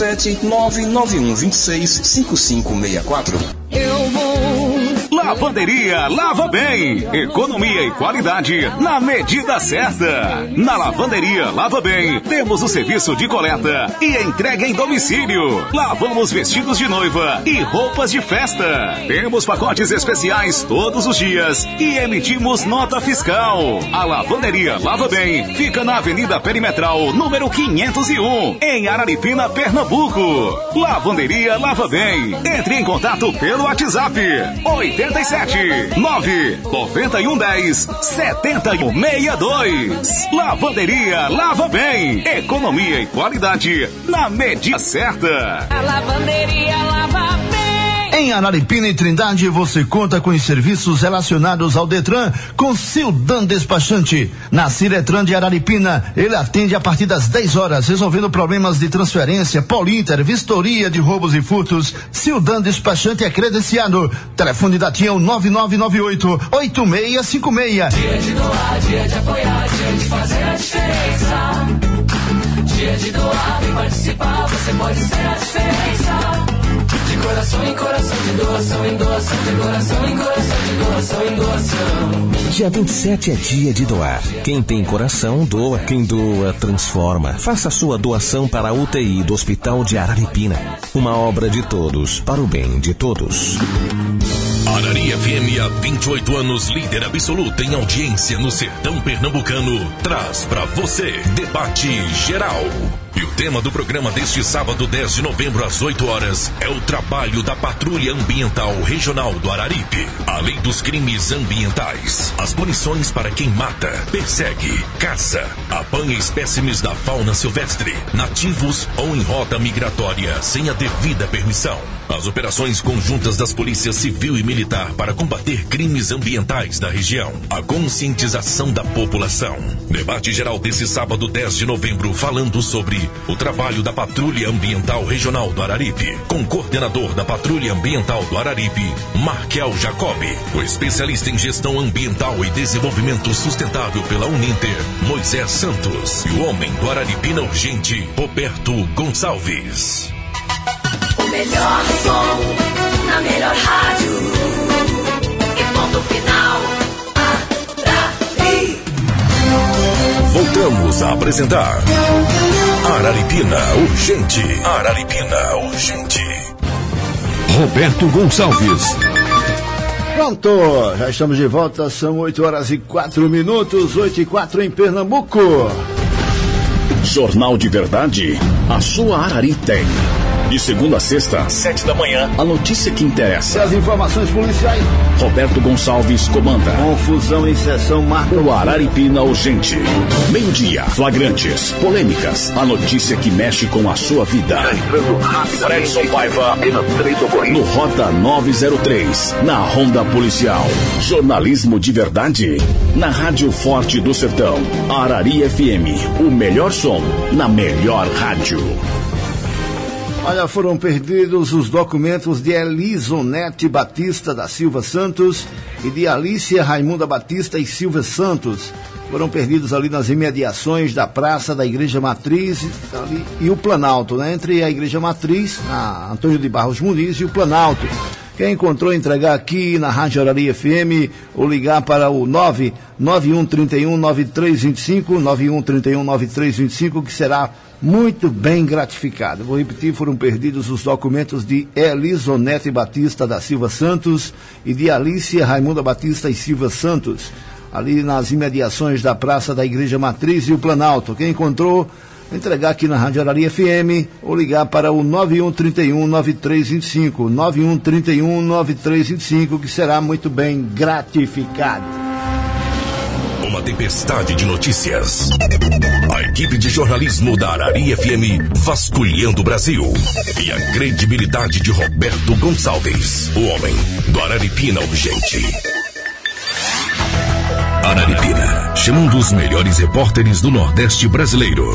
87991265564. Eu vou. Lavanderia Lava Bem. Economia e qualidade na medida certa. Na Lavanderia Lava Bem, temos o serviço de coleta e entrega em domicílio. Lavamos vestidos de noiva e roupas de festa. Temos pacotes especiais todos os dias e emitimos nota fiscal. A Lavanderia Lava Bem fica na Avenida Perimetral, número 501, em Araripina, Pernambuco. Lavanderia Lava Bem. Entre em contato pelo WhatsApp 87 9 91 10 7162. Lavanderia Lava Bem. Economia e qualidade na medida certa. A Lavanderia Lava Bem. Em Araripina e Trindade, você conta com os serviços relacionados ao Detran com Sildan Despachante. Na Ciretran de Araripina, ele atende a partir das 10 horas, resolvendo problemas de transferência, Polinter, vistoria de roubos e furtos. Sildan Despachante é credenciado. Telefone da TIA 9998-8656. Dia de doar, dia de apoiar, dia de fazer a diferença. Dia de doar, vem participar, você pode ser a diferença. De coração em coração, de doação em doação, de coração em coração, de doação em doação. Dia 27 é dia de doar. Quem tem coração, doa. Quem doa, transforma. Faça a sua doação para a UTI do Hospital de Araripina. Uma obra de todos, para o bem de todos. Arari FM, há 28 anos, líder absoluta em audiência no sertão pernambucano, traz pra você Debate Geral. E o tema do programa deste sábado, 10 de novembro, às 8 horas, é o trabalho da Patrulha Ambiental Regional do Araripe. A lei dos crimes ambientais. As punições para quem mata, persegue, caça, apanha espécimes da fauna silvestre, nativos ou em rota migratória sem a devida permissão. As operações conjuntas das polícias civil e militar para combater crimes ambientais da região. A conscientização da população. Debate geral desse sábado, 10 de novembro, falando sobre o trabalho da Patrulha Ambiental Regional do Araripe, com o coordenador da Patrulha Ambiental do Araripe, Markel Jacobi, o especialista em gestão ambiental e desenvolvimento sustentável pela Uninter, Moisés Santos, e o homem do Araripina Urgente, Roberto Gonçalves. O melhor som na melhor rádio. E ponto final. Arari. Voltamos a apresentar Araripina Urgente. Araripina Urgente. Roberto Gonçalves. Pronto, já estamos de volta, são 8 horas e 4 minutos, 8 e 4 em Pernambuco. Jornal de Verdade, a sua Arari tem. De segunda a sexta, às 7 da manhã, a notícia que interessa. E as informações policiais. Roberto Gonçalves comanda. Confusão em sessão marca o Araripina Urgente. Meio-dia, flagrantes, polêmicas, a notícia que mexe com a sua vida. Fredson Paiva, no Rota 903, na Ronda Policial. Jornalismo de verdade, na Rádio Forte do Sertão. Arari FM, o melhor som, na melhor rádio. Olha, foram perdidos os documentos de Elisonete Batista da Silva Santos e de Alicia Raimunda Batista e Silva Santos. Foram perdidos ali nas imediações da Praça da Igreja Matriz ali, e o Planalto, né? Entre a Igreja Matriz, na Antônio de Barros Muniz, e o Planalto. Quem encontrou, entregar aqui na Rádio Arari FM ou ligar para o 991319325, 91319325, que será muito bem gratificado. Vou repetir, foram perdidos os documentos de Elisonete Batista da Silva Santos e de Alicia Raimunda Batista e Silva Santos, ali nas imediações da Praça da Igreja Matriz e o Planalto. Quem encontrou, entregar aqui na Rádio Arari FM ou ligar para o 91319325, 91319325, que será muito bem gratificado. Uma tempestade de notícias. A equipe de jornalismo da Arari FM vasculhando o Brasil. E a credibilidade de Roberto Gonçalves, o homem do Araripina Urgente. Araripina, chamando os melhores repórteres do Nordeste brasileiro.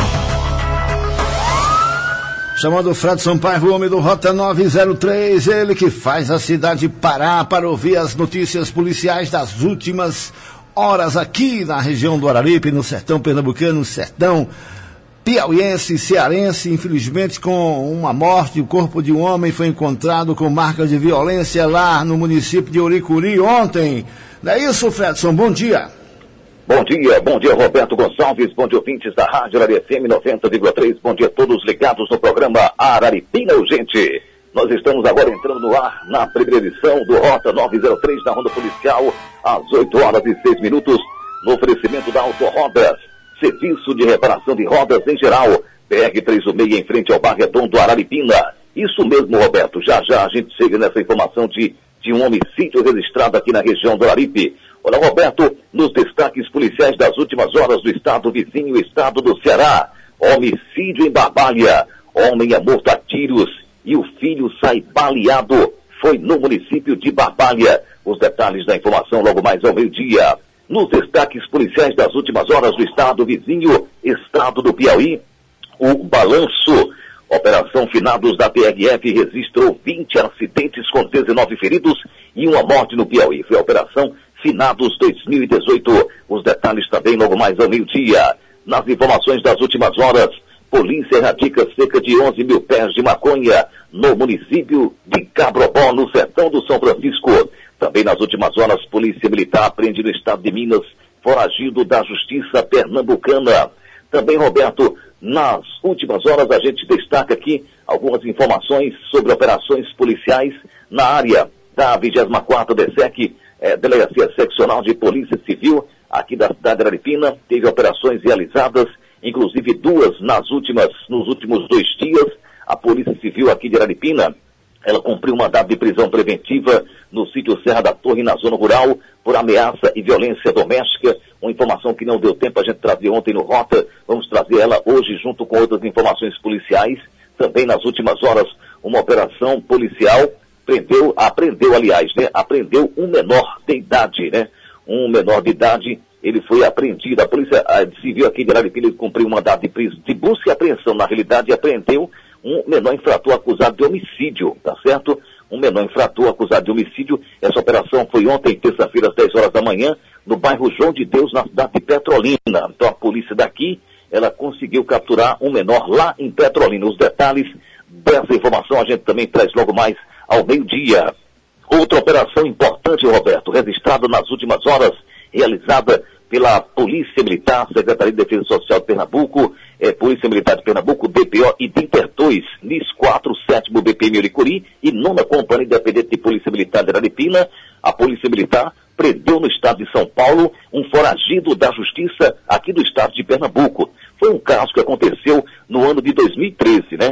Chamando o Fredson Paiva, o homem do Rota 903, ele que faz a cidade parar para ouvir as notícias policiais das últimas horas aqui na região do Araripe, no sertão pernambucano, sertão piauiense, cearense. Infelizmente, com uma morte, o corpo de um homem foi encontrado com marcas de violência lá no município de Uricuri ontem. Não é isso, Fredson? Bom dia. Bom dia Roberto Gonçalves, bom dia ouvintes da Rádio Arari FM 90,3, bom dia a todos ligados no programa Araripina Urgente. Nós estamos agora entrando no ar na primeira edição do Rota 903 da Ronda Policial, às 8 horas e 6 minutos, no oferecimento da Autorodas, serviço de reparação de rodas em geral, BR-316 em frente ao Bar Redondo Araripina. Isso mesmo, Roberto, já a gente chega nessa informação de um homicídio registrado aqui na região do Araripe. Olha, Roberto, nos destaques policiais das últimas horas do estado vizinho, estado do Ceará. Homicídio em Barbalha. Homem é morto a tiros e o filho sai baleado. Foi no município de Barbalha. Os detalhes da informação logo mais ao meio-dia. Nos destaques policiais das últimas horas do estado vizinho, estado do Piauí, o balanço. Operação Finados da PRF registrou 20 acidentes com 19 feridos e uma morte no Piauí. Foi a Operação Finados 2018. Os detalhes também logo mais ao meio-dia. Nas informações das últimas horas, polícia erradica cerca de 11 mil pés de maconha no município de Cabrobó, no sertão do São Francisco. Também nas últimas horas, polícia militar prende no estado de Minas foragido da Justiça Pernambucana. Também, Roberto, nas últimas horas a gente destaca aqui algumas informações sobre operações policiais na área da 24ª DSEC, Delegacia Seccional de Polícia Civil, aqui da cidade de Araripina. Teve operações realizadas, inclusive duas nos últimos 2 dias. A Polícia Civil aqui de Araripina, ela cumpriu um mandado de prisão preventiva no sítio Serra da Torre, na zona rural, por ameaça e violência doméstica. Uma informação que não deu tempo a gente trazer ontem no Rota. Vamos trazer ela hoje junto com outras informações policiais. Também nas últimas horas, uma operação policial apreendeu um menor de idade, né? Um menor de idade, ele foi apreendido. A Polícia Civil aqui de Araripina cumpriu um mandado de busca e apreensão, na realidade, e apreendeu um menor infrator acusado de homicídio, tá certo? Um menor infrator acusado de homicídio. Essa operação foi ontem, terça-feira, às 10 horas da manhã, no bairro João de Deus, na cidade de Petrolina. Então a polícia daqui, ela conseguiu capturar um menor lá em Petrolina. Os detalhes dessa informação a gente também traz logo mais ao meio-dia. Outra operação importante, Roberto, registrada nas últimas horas, realizada pela Polícia Militar, Secretaria de Defesa Social de Pernambuco, Polícia Militar de Pernambuco, DPO e DINTER 2, NIS 4, 7º BPM Uricuri e 9ª Companhia Independente de Polícia Militar de Araripina. A Polícia Militar prendeu no estado de São Paulo um foragido da Justiça aqui do estado de Pernambuco. Foi um caso que aconteceu no ano de 2013, né?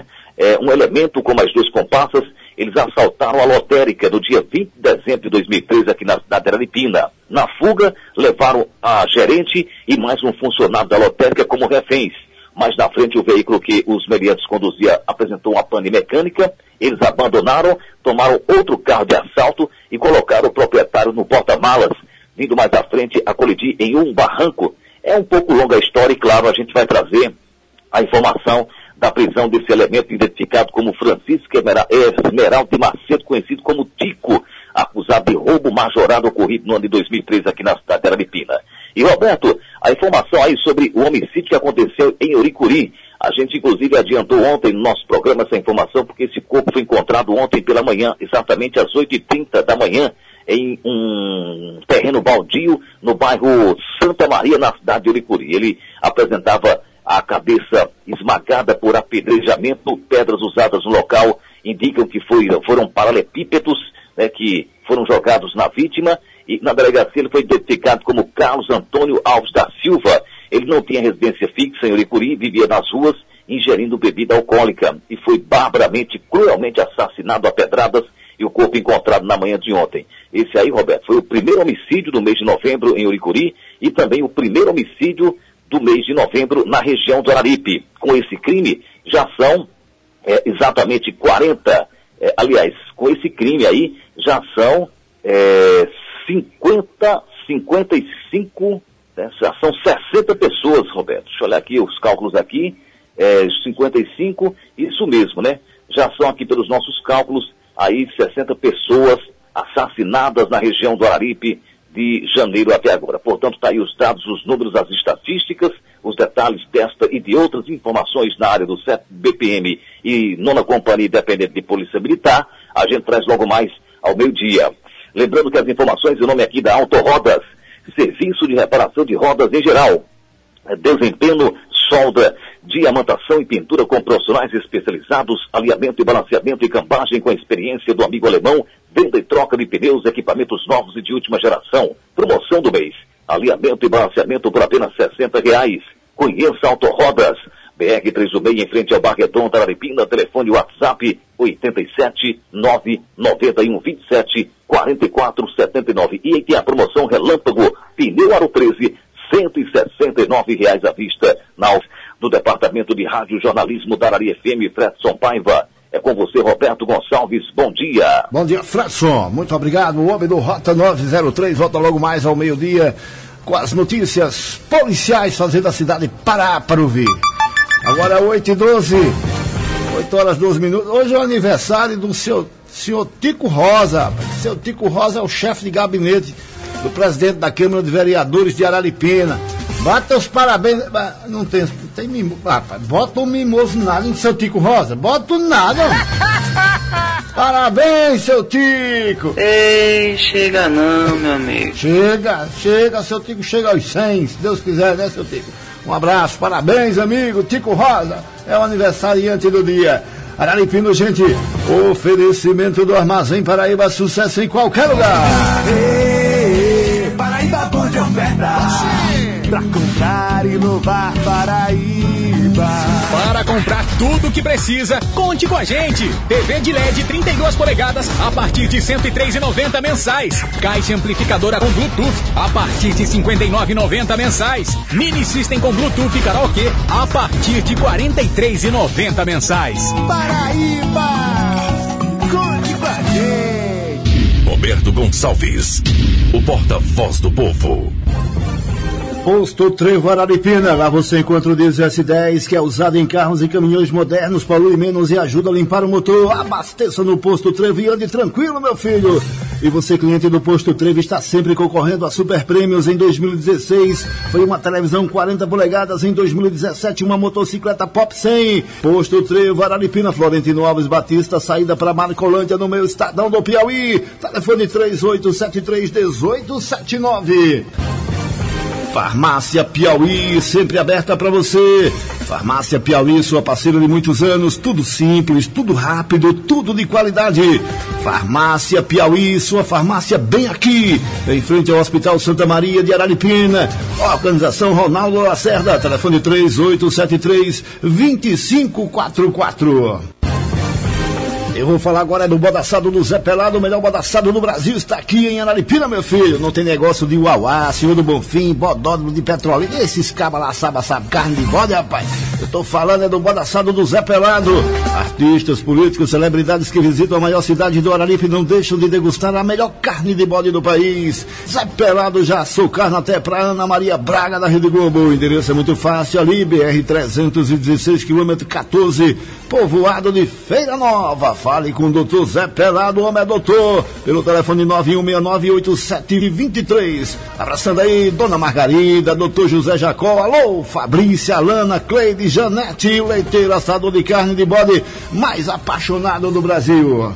um elemento com mais 2 comparsas, eles assaltaram a lotérica no dia 20 de dezembro de 2013 aqui na cidade de Araripina. Na fuga, levaram a gerente e mais um funcionário da lotérica como reféns. Mas na frente o veículo que os meliantes conduziam apresentou uma pane mecânica, eles abandonaram, tomaram outro carro de assalto e colocaram o proprietário no porta-malas, vindo mais à frente a colidir em um barranco. É um pouco longa a história e, claro, a gente vai trazer a informação da prisão desse elemento identificado como Francisco Esmeraldo de Macedo, conhecido como Tico, acusado de roubo majorado ocorrido no ano de 2013 aqui na cidade de Araripina. E, Roberto, a informação aí sobre o homicídio que aconteceu em Uricuri. A gente, inclusive, adiantou ontem no nosso programa essa informação, porque esse corpo foi encontrado ontem pela manhã, exatamente às 8h30 da manhã, em um terreno baldio no bairro Santa Maria, na cidade de Uricuri. Ele apresentava a cabeça esmagada por apedrejamento, pedras usadas no local indicam que foram paralelepípedos, né, que foram jogados na vítima, e na delegacia ele foi identificado como Carlos Antônio Alves da Silva. Ele não tinha residência fixa em Uricuri, vivia nas ruas, ingerindo bebida alcoólica, e foi barbaramente, cruelmente assassinado a pedradas, e o corpo encontrado na manhã de ontem. Esse aí, Roberto, foi o primeiro homicídio do mês de novembro em Uricuri, e também o primeiro homicídio do mês de novembro na região do Araripe. Com esse crime, já são exatamente 40, com esse crime aí, já são 55, né, já são 60 pessoas, Roberto. Deixa eu olhar aqui os cálculos aqui, 55, isso mesmo, né? Já são aqui pelos nossos cálculos, aí 60 pessoas assassinadas na região do Araripe, de janeiro até agora. Portanto, está aí os dados, os números, as estatísticas, os detalhes desta e de outras informações na área do 7 BPM e 9ª Companhia Independente de Polícia Militar. A gente traz logo mais ao meio-dia. Lembrando que as informações, o nome aqui da Autorodas, serviço de reparação de rodas em geral, desempenho, solda, diamantação e pintura com profissionais especializados, alinhamento e balanceamento e cambagem com a experiência do amigo alemão, venda e troca de pneus, equipamentos novos e de última geração. Promoção do mês, alinhamento e balanceamento por apenas R$60. Conheça Autorodas, BR-316 em frente ao Barreton, Araripina, telefone WhatsApp 87-99127-4479. E aí tem a promoção Relâmpago, pneu Aro 13, R$169 à vista, do Departamento de Rádio Jornalismo da Araria FM, Fredson Paiva. É com você, Roberto Gonçalves. Bom dia. Bom dia, Fredson. Muito obrigado. O homem do Rota 903 volta logo mais ao meio-dia com as notícias policiais fazendo a cidade parar para ouvir. Agora 8h12, 8h12. Hoje é o aniversário do senhor Tico Rosa. Seu Tico Rosa é o chefe de gabinete do presidente da Câmara de Vereadores de Araripina. Bota os parabéns. Não tem mimoso. Rapaz, bota um mimoso nada em seu Tico Rosa. Bota nada. Parabéns, seu Tico. Ei, chega não, meu amigo. Chega, seu Tico chega aos 100, se Deus quiser, né, seu Tico? Um abraço, parabéns, amigo. Tico Rosa é o aniversariante do dia. Araripina, gente, oferecimento do Armazém Paraíba, sucesso em qualquer lugar. Paraíba bom de ofertas. Pra comprar e inovar, Paraíba. Para comprar tudo o que precisa, conte com a gente. TV de LED 32 polegadas a partir de R$ 103,90 mensais. Caixa amplificadora com Bluetooth a partir de R$ 59,90 mensais. Mini System com Bluetooth e karaokê a partir de R$ 43,90 mensais. Paraíba, conte com a gente. Roberto Gonçalves, o porta-voz do povo. Posto Trevo Araripina, lá você encontra o diesel S10, que é usado em carros e caminhões modernos, polui menos e ajuda a limpar o motor. Abasteça no Posto Trevo e ande tranquilo, meu filho. E você, cliente do Posto Trevo, está sempre concorrendo a super prêmios. Em 2016 foi uma televisão 40 polegadas, em 2017 uma motocicleta Pop 100. Posto Trevo Araripina, Florentino Alves Batista, saída para Marcolândia, no meio Estadão do Piauí. Telefone 3873-1879. Farmácia Piauí, sempre aberta para você. Farmácia Piauí, sua parceira de muitos anos. Tudo simples, tudo rápido, tudo de qualidade. Farmácia Piauí, sua farmácia bem aqui, em frente ao Hospital Santa Maria de Araripina. Organização Ronaldo Lacerda, telefone 3873-2544. Eu vou falar agora do bode assado do Zé Pelado, o melhor bode assado do Brasil está aqui em Araripina, meu filho. Não tem negócio de uauá, Senhor do Bonfim, bodódromo de Petrolina. Esses cabas lá sabe carne de bode, rapaz. Eu tô falando é do bode assado do Zé Pelado. Artistas, políticos, celebridades que visitam a maior cidade do Araripe não deixam de degustar a melhor carne de bode do país. Zé Pelado já assou carne até pra Ana Maria Braga da Rede Globo. O endereço é muito fácil, ali, BR-316, quilômetro 14, povoado de Feira Nova. Fale com o doutor Zé Pelado, homem é doutor, pelo telefone 91698723. Abraçando aí, dona Margarida, doutor José Jacó, alô, Fabrícia, Alana, Cleide, Janete, o leiteiro assador de carne de bode mais apaixonado do Brasil.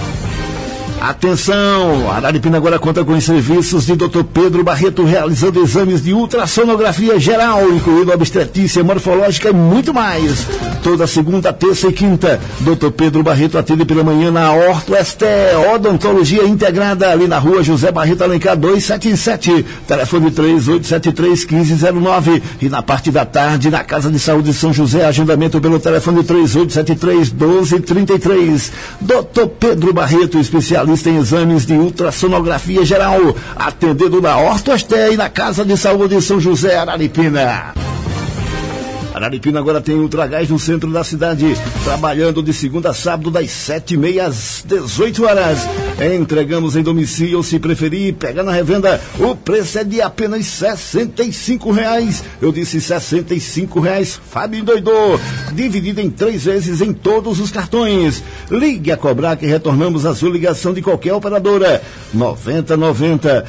Atenção, a Araripina agora conta com os serviços de Dr. Pedro Barreto, realizando exames de ultrassonografia geral, incluindo obstetrícia, morfológica e muito mais. Toda segunda, terça e quinta, Dr. Pedro Barreto atende pela manhã na Orto Esté, odontologia integrada, ali na rua José Barreto Alencar 277, telefone 3873-1509, e na parte da tarde, na Casa de Saúde São José, agendamento pelo telefone 3873-1233. Dr. Pedro Barreto, especialista em exames de ultrassonografia geral, atendendo na Orto Esté e na Casa de Saúde São José, Araripina. Araripina agora tem Ultragás no centro da cidade, trabalhando de segunda a sábado das 7h30 às 18 horas. Entregamos em domicílio, ou se preferir, pega na revenda, o preço é de apenas R$65. Eu disse R$65, Fábio endoidou. Dividido em 3 vezes em todos os cartões. Ligue a cobrar que retornamos a sua ligação de qualquer operadora. 9090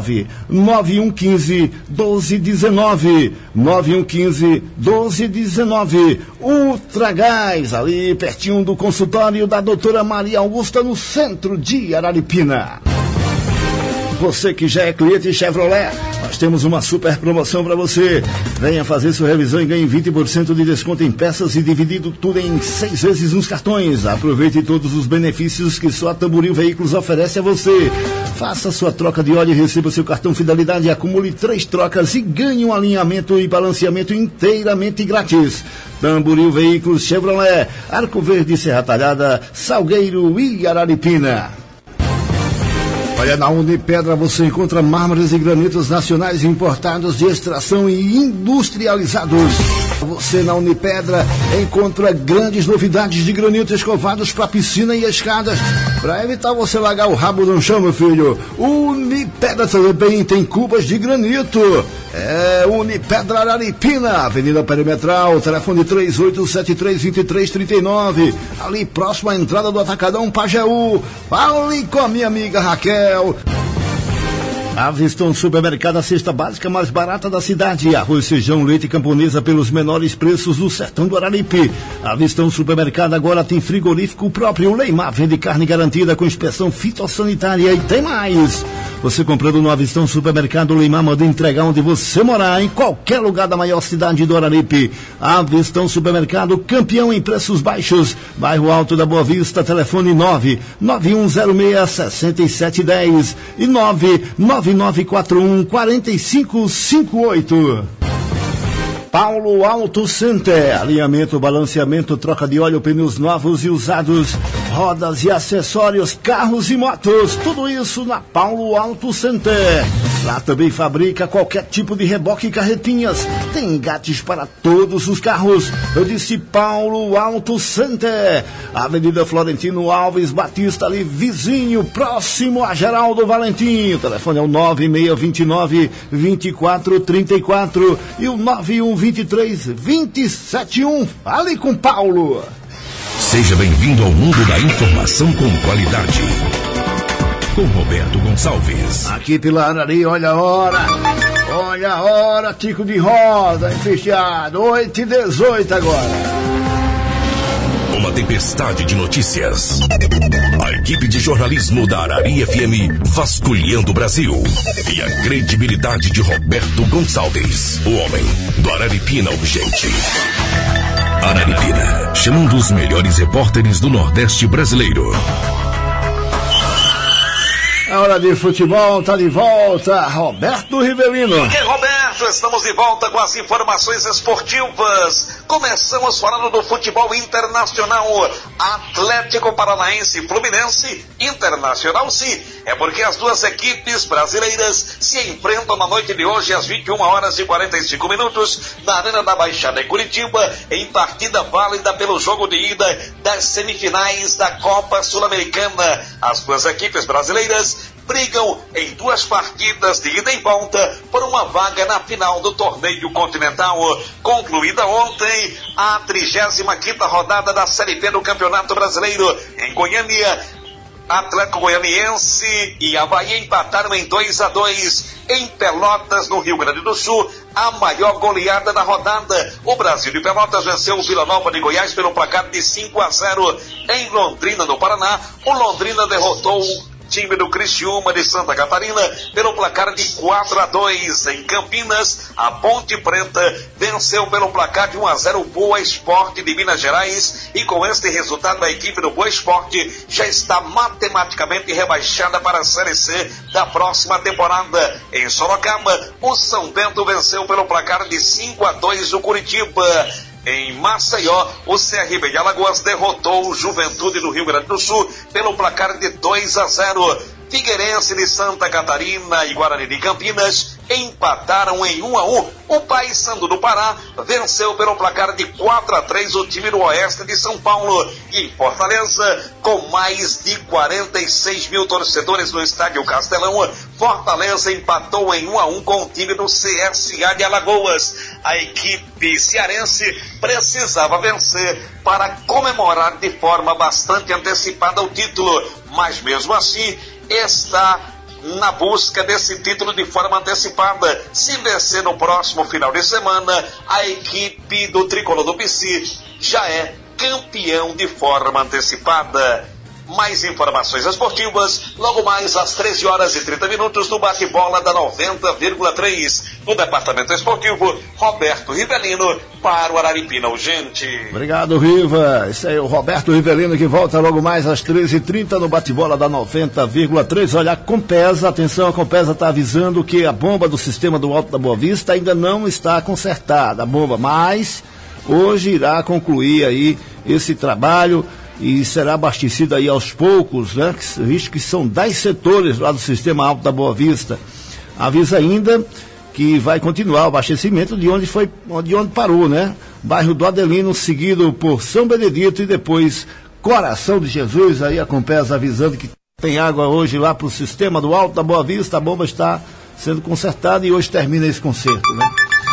99115 1219 9115 1219. Ultragás, ali pertinho do consultório da doutora Maria Augusta, no centro de Araripina. Você que já é cliente Chevrolet, nós temos uma super promoção para você. Venha fazer sua revisão e ganhe 20% de desconto em peças e dividido tudo em 6 vezes nos cartões. Aproveite todos os benefícios que só a Tamboril Veículos oferece a você. Faça sua troca de óleo e receba seu cartão Fidelidade, acumule 3 trocas e ganhe um alinhamento e balanceamento inteiramente grátis. Tamboril Veículos Chevrolet, Arco Verde, Serra Talhada, Salgueiro e Araripina. Olha, na Unipedra você encontra mármores e granitos nacionais importados de extração e industrializados. Você na Unipedra encontra grandes novidades de granitos escovados para piscina e escadas, para evitar você largar o rabo no chão, meu filho. Unipedra também tem cubas de granito. É Unipedra Araripina, Avenida Perimetral, telefone 3873-2339, ali próximo à entrada do Atacadão Pajeú. Fale com a minha amiga Raquel. Avistão Supermercado, a cesta básica mais barata da cidade. Arroz, feijão, leite camponesa pelos menores preços do sertão do Araripe. Avistão Supermercado agora tem frigorífico próprio. Leimar vende carne garantida com inspeção fitossanitária e tem mais. Você comprando no Avistão Supermercado, Leimar manda entregar onde você morar, em qualquer lugar da maior cidade do Araripe. Avistão Supermercado, campeão em preços baixos. Bairro Alto da Boa Vista, telefone 99106-6710 e 99941-4558. Paulo Auto Center, alinhamento, balanceamento, troca de óleo, pneus novos e usados, rodas e acessórios, carros e motos, tudo isso na Paulo Auto Center. Lá também fabrica qualquer tipo de reboque e carretinhas, tem engates para todos os carros. Eu disse Paulo Auto Center, Avenida Florentino Alves Batista, ali vizinho, próximo a Geraldo Valentim. O telefone é o 9629-2434 e o 9123-271. Fale com Paulo. Seja bem-vindo ao mundo da informação com qualidade. Com Roberto Gonçalves. Aqui pela Arari, olha a hora, tico de roda, fechado, 8h18 agora. Uma tempestade de notícias. A equipe de jornalismo da Arari FM vasculhando o Brasil. E a credibilidade de Roberto Gonçalves, o homem do Araripina Urgente. Araripina, chamando os melhores repórteres do Nordeste brasileiro. A hora de futebol tá de volta, Roberto Rivelino. Que Roberto? Rádio, estamos de volta com as informações esportivas. Começamos falando do futebol internacional. Atlético Paranaense e Fluminense, internacional sim, é porque as duas equipes brasileiras se enfrentam na noite de hoje às 21h45 na Arena da Baixada em Curitiba, em partida válida pelo jogo de ida das semifinais da Copa Sul-Americana. As duas equipes brasileiras brigam em duas partidas de ida e volta por uma vaga na final do torneio continental. Concluída ontem a 35ª rodada da Série B do Campeonato Brasileiro em Goiânia, Atlético Goianiense e Avaí empataram em 2-2 em Pelotas, no Rio Grande do Sul, a maior goleada da rodada. O Brasil de Pelotas venceu o Vila Nova de Goiás pelo placar de 5-0. Em Londrina, no Paraná, o Londrina derrotou o time do Criciúma de Santa Catarina pelo placar de 4-2. Em Campinas, a Ponte Preta venceu pelo placar de 1-0 o Boa Esporte de Minas Gerais, e com este resultado a equipe do Boa Esporte já está matematicamente rebaixada para a Série C da próxima temporada. Em Sorocaba, o São Bento venceu pelo placar de 5-2 o Curitiba. Em Maceió, o CRB de Alagoas derrotou o Juventude do Rio Grande do Sul pelo placar de 2-0. Figueirense de Santa Catarina e Guarani de Campinas empataram em 1-1. O Paysandu do Pará venceu pelo placar de 4-3 o time do Oeste de São Paulo. E Fortaleza, com mais de 46 mil torcedores no estádio Castelão, Fortaleza empatou em 1-1 com o time do CSA de Alagoas. A equipe cearense precisava vencer para comemorar de forma bastante antecipada o título, mas mesmo assim está na busca desse título de forma antecipada. Se vencer no próximo final de semana, a equipe do Tricolor do PC já é campeão de forma antecipada. Mais informações esportivas, logo mais às 13h30 no bate-bola da 90,3. No departamento esportivo, Roberto Rivelino para o Araripina Urgente. Obrigado, Riva. Esse aí é o Roberto Rivelino, que volta logo mais às 13h30 no bate-bola da 90,3. Olha, a Compesa, atenção, a Compesa está avisando que a bomba do sistema do Alto da Boa Vista ainda não está consertada, a bomba, mas hoje irá concluir aí esse trabalho e será abastecida aí aos poucos, né? Visto que são 10 setores lá do sistema Alto da Boa Vista. Avisa ainda que vai continuar o abastecimento de onde parou, né? Bairro do Adelino, seguido por São Benedito e depois Coração de Jesus. Aí a Compesa avisando que tem água hoje lá para o sistema do Alto da Boa Vista. A bomba está sendo consertada e hoje termina esse conserto, né?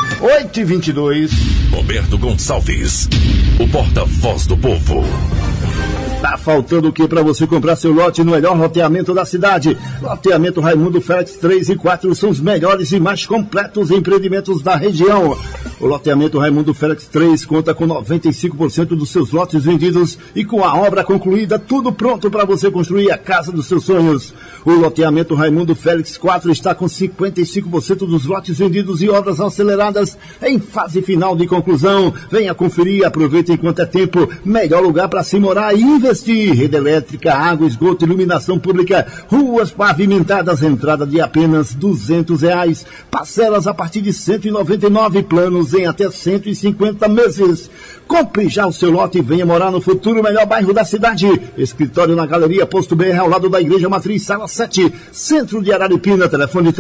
8h22. Roberto Gonçalves, o porta-voz do povo. Tá faltando o que para você comprar seu lote no melhor loteamento da cidade? Loteamento Raimundo Félix 3 e 4 são os melhores e mais completos empreendimentos da região. O loteamento Raimundo Félix 3 conta com 95% dos seus lotes vendidos e com a obra concluída, tudo pronto para você construir a casa dos seus sonhos. O loteamento Raimundo Félix 4 está com 55% dos lotes vendidos e obras aceleradas em fase final de conclusão. Venha conferir, aproveite enquanto é tempo. Melhor lugar para se morar e investir. Rede elétrica, água, esgoto, iluminação pública, ruas pavimentadas, entrada de apenas R$200, parcelas a partir de 199, planos em até 150 meses. Compre já o seu lote e venha morar no futuro melhor bairro da cidade. Escritório na Galeria Posto BR, ao lado da Igreja Matriz, Sala 7, Centro de Araripina, telefone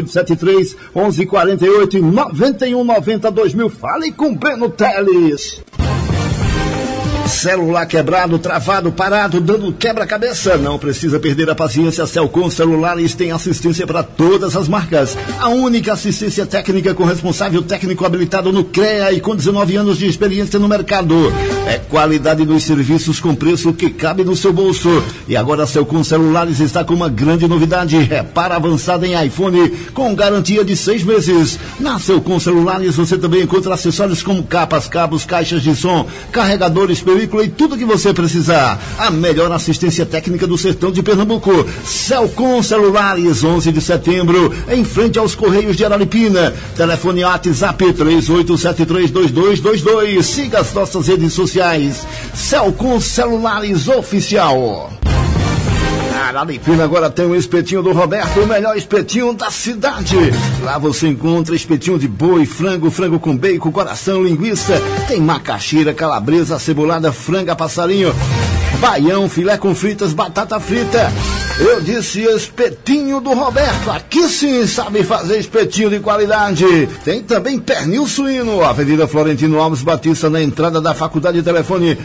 3873-1148 e 9190-2000. Fale com Breno Teles. Celular quebrado, travado, parado, dando quebra-cabeça? Não precisa perder a paciência. A Celcom Celulares tem assistência para todas as marcas. A única assistência técnica com responsável técnico habilitado no CREA e com 19 anos de experiência no mercado. É qualidade dos serviços com preço que cabe no seu bolso. E agora a Celcom Celulares está com uma grande novidade. Repara avançada em iPhone com garantia de 6 meses. Na Celcom Celulares você também encontra acessórios como capas, cabos, caixas de som, carregadores, película e tudo que você precisar. A melhor assistência técnica do sertão de Pernambuco. Celcom Celulares, 11 de setembro, em frente aos Correios de Araripina. Telefone WhatsApp 38732222. Siga as nossas redes sociais. Celcom Celulares Oficial. Araripina agora tem o espetinho do Roberto, o melhor espetinho da cidade. Lá você encontra espetinho de boi, frango com bacon, coração, linguiça. Tem macaxeira, calabresa, cebolada, franga, passarinho, baião, filé com fritas, batata frita. Eu disse espetinho do Roberto. Aqui sim sabe fazer espetinho de qualidade. Tem também pernil suíno. Avenida Florentino Alves Batista, na entrada da faculdade. Telefone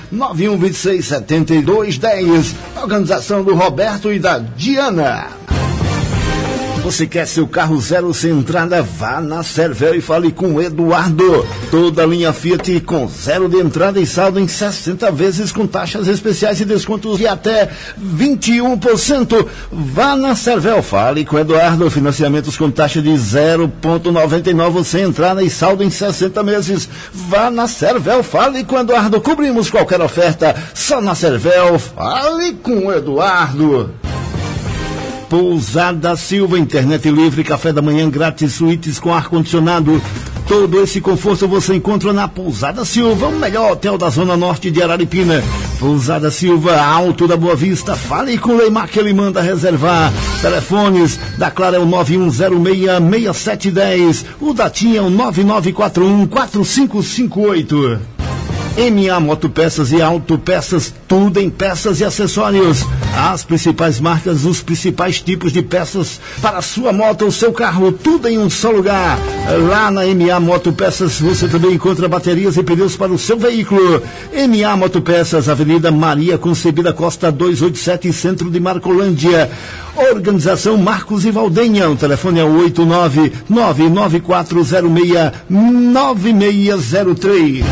9126-7210. Organização do Roberto e da Diana. Você quer seu carro zero sem entrada? Vá na Cervel e fale com o Eduardo. Toda a linha Fiat com zero de entrada e saldo em 60 vezes com taxas especiais e descontos de até 21%. Vá na Cervel, fale com o Eduardo. Financiamentos com taxa de 0,99 sem entrada e saldo em 60 meses. Vá na Cervel, fale com o Eduardo. Cobrimos qualquer oferta. Só na Cervel, fale com o Eduardo. Pousada Silva, internet livre, café da manhã grátis, suítes com ar-condicionado. Todo esse conforto você encontra na Pousada Silva, o melhor hotel da zona norte de Araripina. Pousada Silva, Alto da Boa Vista. Fale com o Leimar que ele manda reservar. Telefones da Clara é o 9106-6710. O da TIM é o 9941-4558. MA Motopeças e Autopeças, tudo em peças e acessórios. As principais marcas, os principais tipos de peças para a sua moto ou seu carro, tudo em um só lugar. Lá na MA Motopeças você também encontra baterias e pneus para o seu veículo. MA Motopeças, Avenida Maria Concebida Costa 287, Centro de Marcolândia. Organização Marcos e Valdenha. O telefone é 89994069603.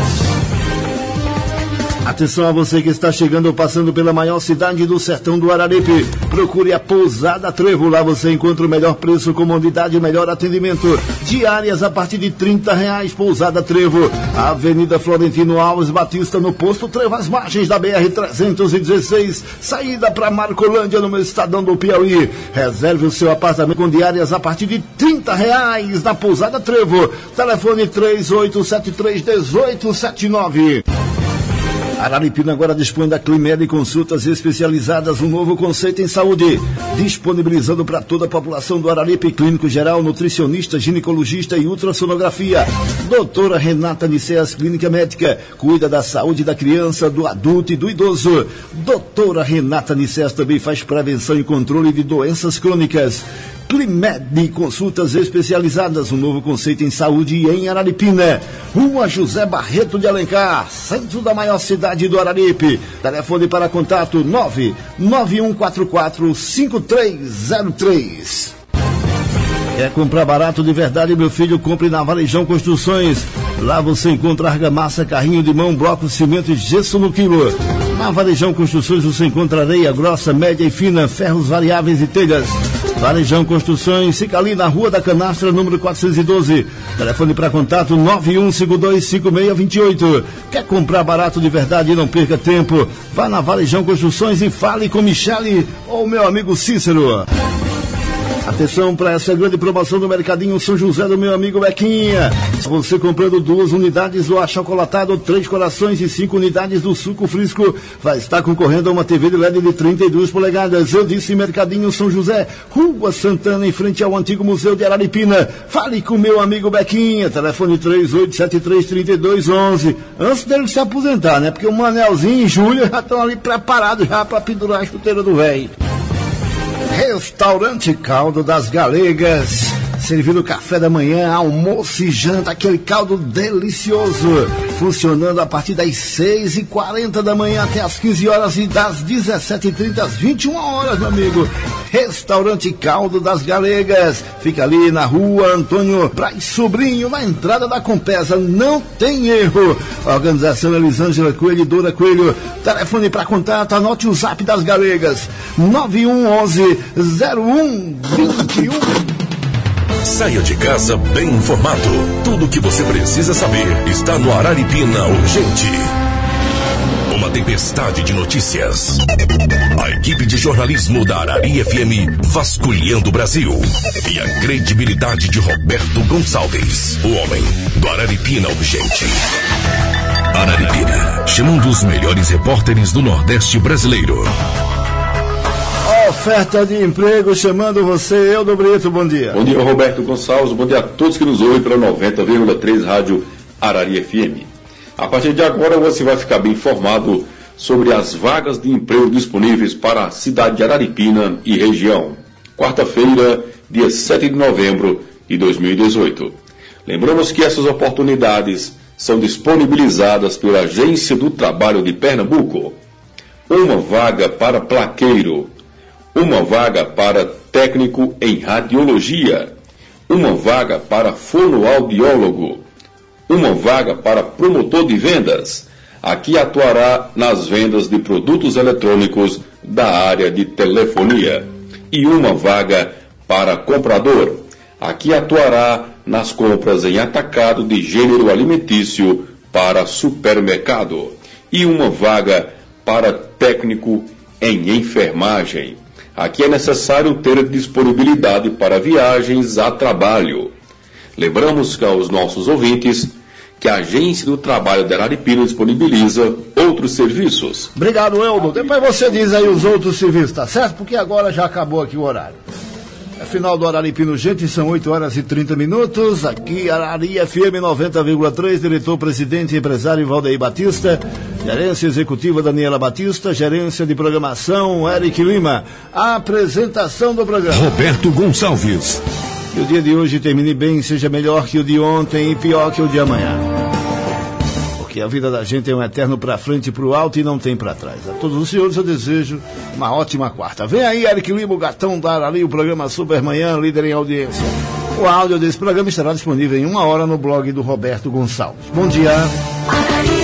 Atenção a você que está chegando ou passando pela maior cidade do sertão do Araripe. Procure a Pousada Trevo. Lá você encontra o melhor preço, comodidade e melhor atendimento. Diárias a partir de R$30. Pousada Trevo. Avenida Florentino Alves Batista, no posto Trevo, às margens da BR-316. Saída para Marcolândia, no meu estadão do Piauí. Reserve o seu apartamento com diárias a partir de R$30 na Pousada Trevo. Telefone 3873-1879. Araripina agora dispõe da Climed Consultas Especializadas, um novo conceito em saúde, disponibilizando para toda a população do Araripe, clínico geral, nutricionista, ginecologista e ultrassonografia. Doutora Renata Niceas, clínica médica, cuida da saúde da criança, do adulto e do idoso. Doutora Renata Niceas também faz prevenção e controle de doenças crônicas. Climed Consultas Especializadas, um novo conceito em saúde em Araripina. Rua José Barreto de Alencar, centro da maior cidade do Araripe. Telefone para contato 991445303. Quer comprar barato de verdade, meu filho? Compre na Varejão Construções. Lá você encontra argamassa, carrinho de mão, bloco, cimento e gesso no quilo. Na Varejão Construções você encontra areia grossa, média e fina, ferros variáveis e telhas. Varejão Construções, fica ali na Rua da Canastra, número 412. Telefone para contato 91525628. Quer comprar barato de verdade e não perca tempo? Vá na Varejão Construções e fale com Michele ou meu amigo Cícero. Atenção para essa grande promoção do Mercadinho São José do meu amigo Bequinha. Você comprando 2 unidades do achocolatado, 3 corações e 5 unidades do suco frisco, vai estar concorrendo a uma TV de LED de 32 polegadas. Eu disse Mercadinho São José, Rua Santana, em frente ao antigo Museu de Araripina. Fale com meu amigo Bequinha, telefone 3873-3211. Antes dele se aposentar, né? Porque o Manelzinho e Júlia já estão ali preparados já para pendurar a chuteira do velho. Restaurante Caldo das Galegas, servindo café da manhã, almoço e janta, aquele caldo delicioso, funcionando a partir das 6h40 da manhã até as 15 horas e das 17h30 às 21 horas, meu amigo. Restaurante Caldo das Galegas, fica ali na Rua Antônio Braz Sobrinho, na entrada da Compesa, não tem erro. Organização Elisângela Coelho e Dora Coelho. Telefone para contato, anote o zap das Galegas, 9111-0121. Saia de casa bem informado. Tudo o que você precisa saber está no Araripina Urgente. Uma tempestade de notícias. A equipe de jornalismo da Arari FM vasculhando o Brasil. E a credibilidade de Roberto Gonçalves, o homem do Araripina Urgente. Araripina, chamando os melhores repórteres do Nordeste brasileiro. Oferta de emprego chamando você, Eldo Brito, bom dia. Bom dia, Roberto Gonçalves, bom dia a todos que nos ouvem pela 90,3 Rádio Arari FM. A partir de agora você vai ficar bem informado sobre as vagas de emprego disponíveis para a cidade de Araripina e região. Quarta-feira, dia 7 de novembro de 2018. Lembramos que essas oportunidades são disponibilizadas pela Agência do Trabalho de Pernambuco. Uma vaga para plaqueiro, uma vaga para técnico em radiologia, uma vaga para fonoaudiólogo, uma vaga para promotor de vendas. Aqui atuará nas vendas de produtos eletrônicos da área de telefonia. E uma vaga para comprador. Aqui atuará nas compras em atacado de gênero alimentício para supermercado. E uma vaga para técnico em enfermagem. Aqui é necessário ter disponibilidade para viagens a trabalho. Lembramos que aos nossos ouvintes que a Agência do Trabalho de Araripina disponibiliza outros serviços. Obrigado, Eldo. Depois você diz aí os outros serviços, tá certo? Porque agora já acabou aqui o horário. É final do Araripino, gente, são 8 horas e 30 minutos. Aqui, Arari FM 90,3, diretor-presidente e empresário Valdeir Batista, gerência executiva Daniela Batista, gerência de programação Eric Lima. A apresentação do programa Roberto Gonçalves. Que o dia de hoje termine bem, seja melhor que o de ontem e pior que o de amanhã. Porque a vida da gente é um eterno pra frente e pro alto e não tem pra trás. A todos os senhores eu desejo uma ótima quarta. Vem aí, Eric Lima, o gatão da Arari, o programa Supermanhã, líder em audiência. O áudio desse programa estará disponível em 1 hora no blog do Roberto Gonçalves. Bom dia.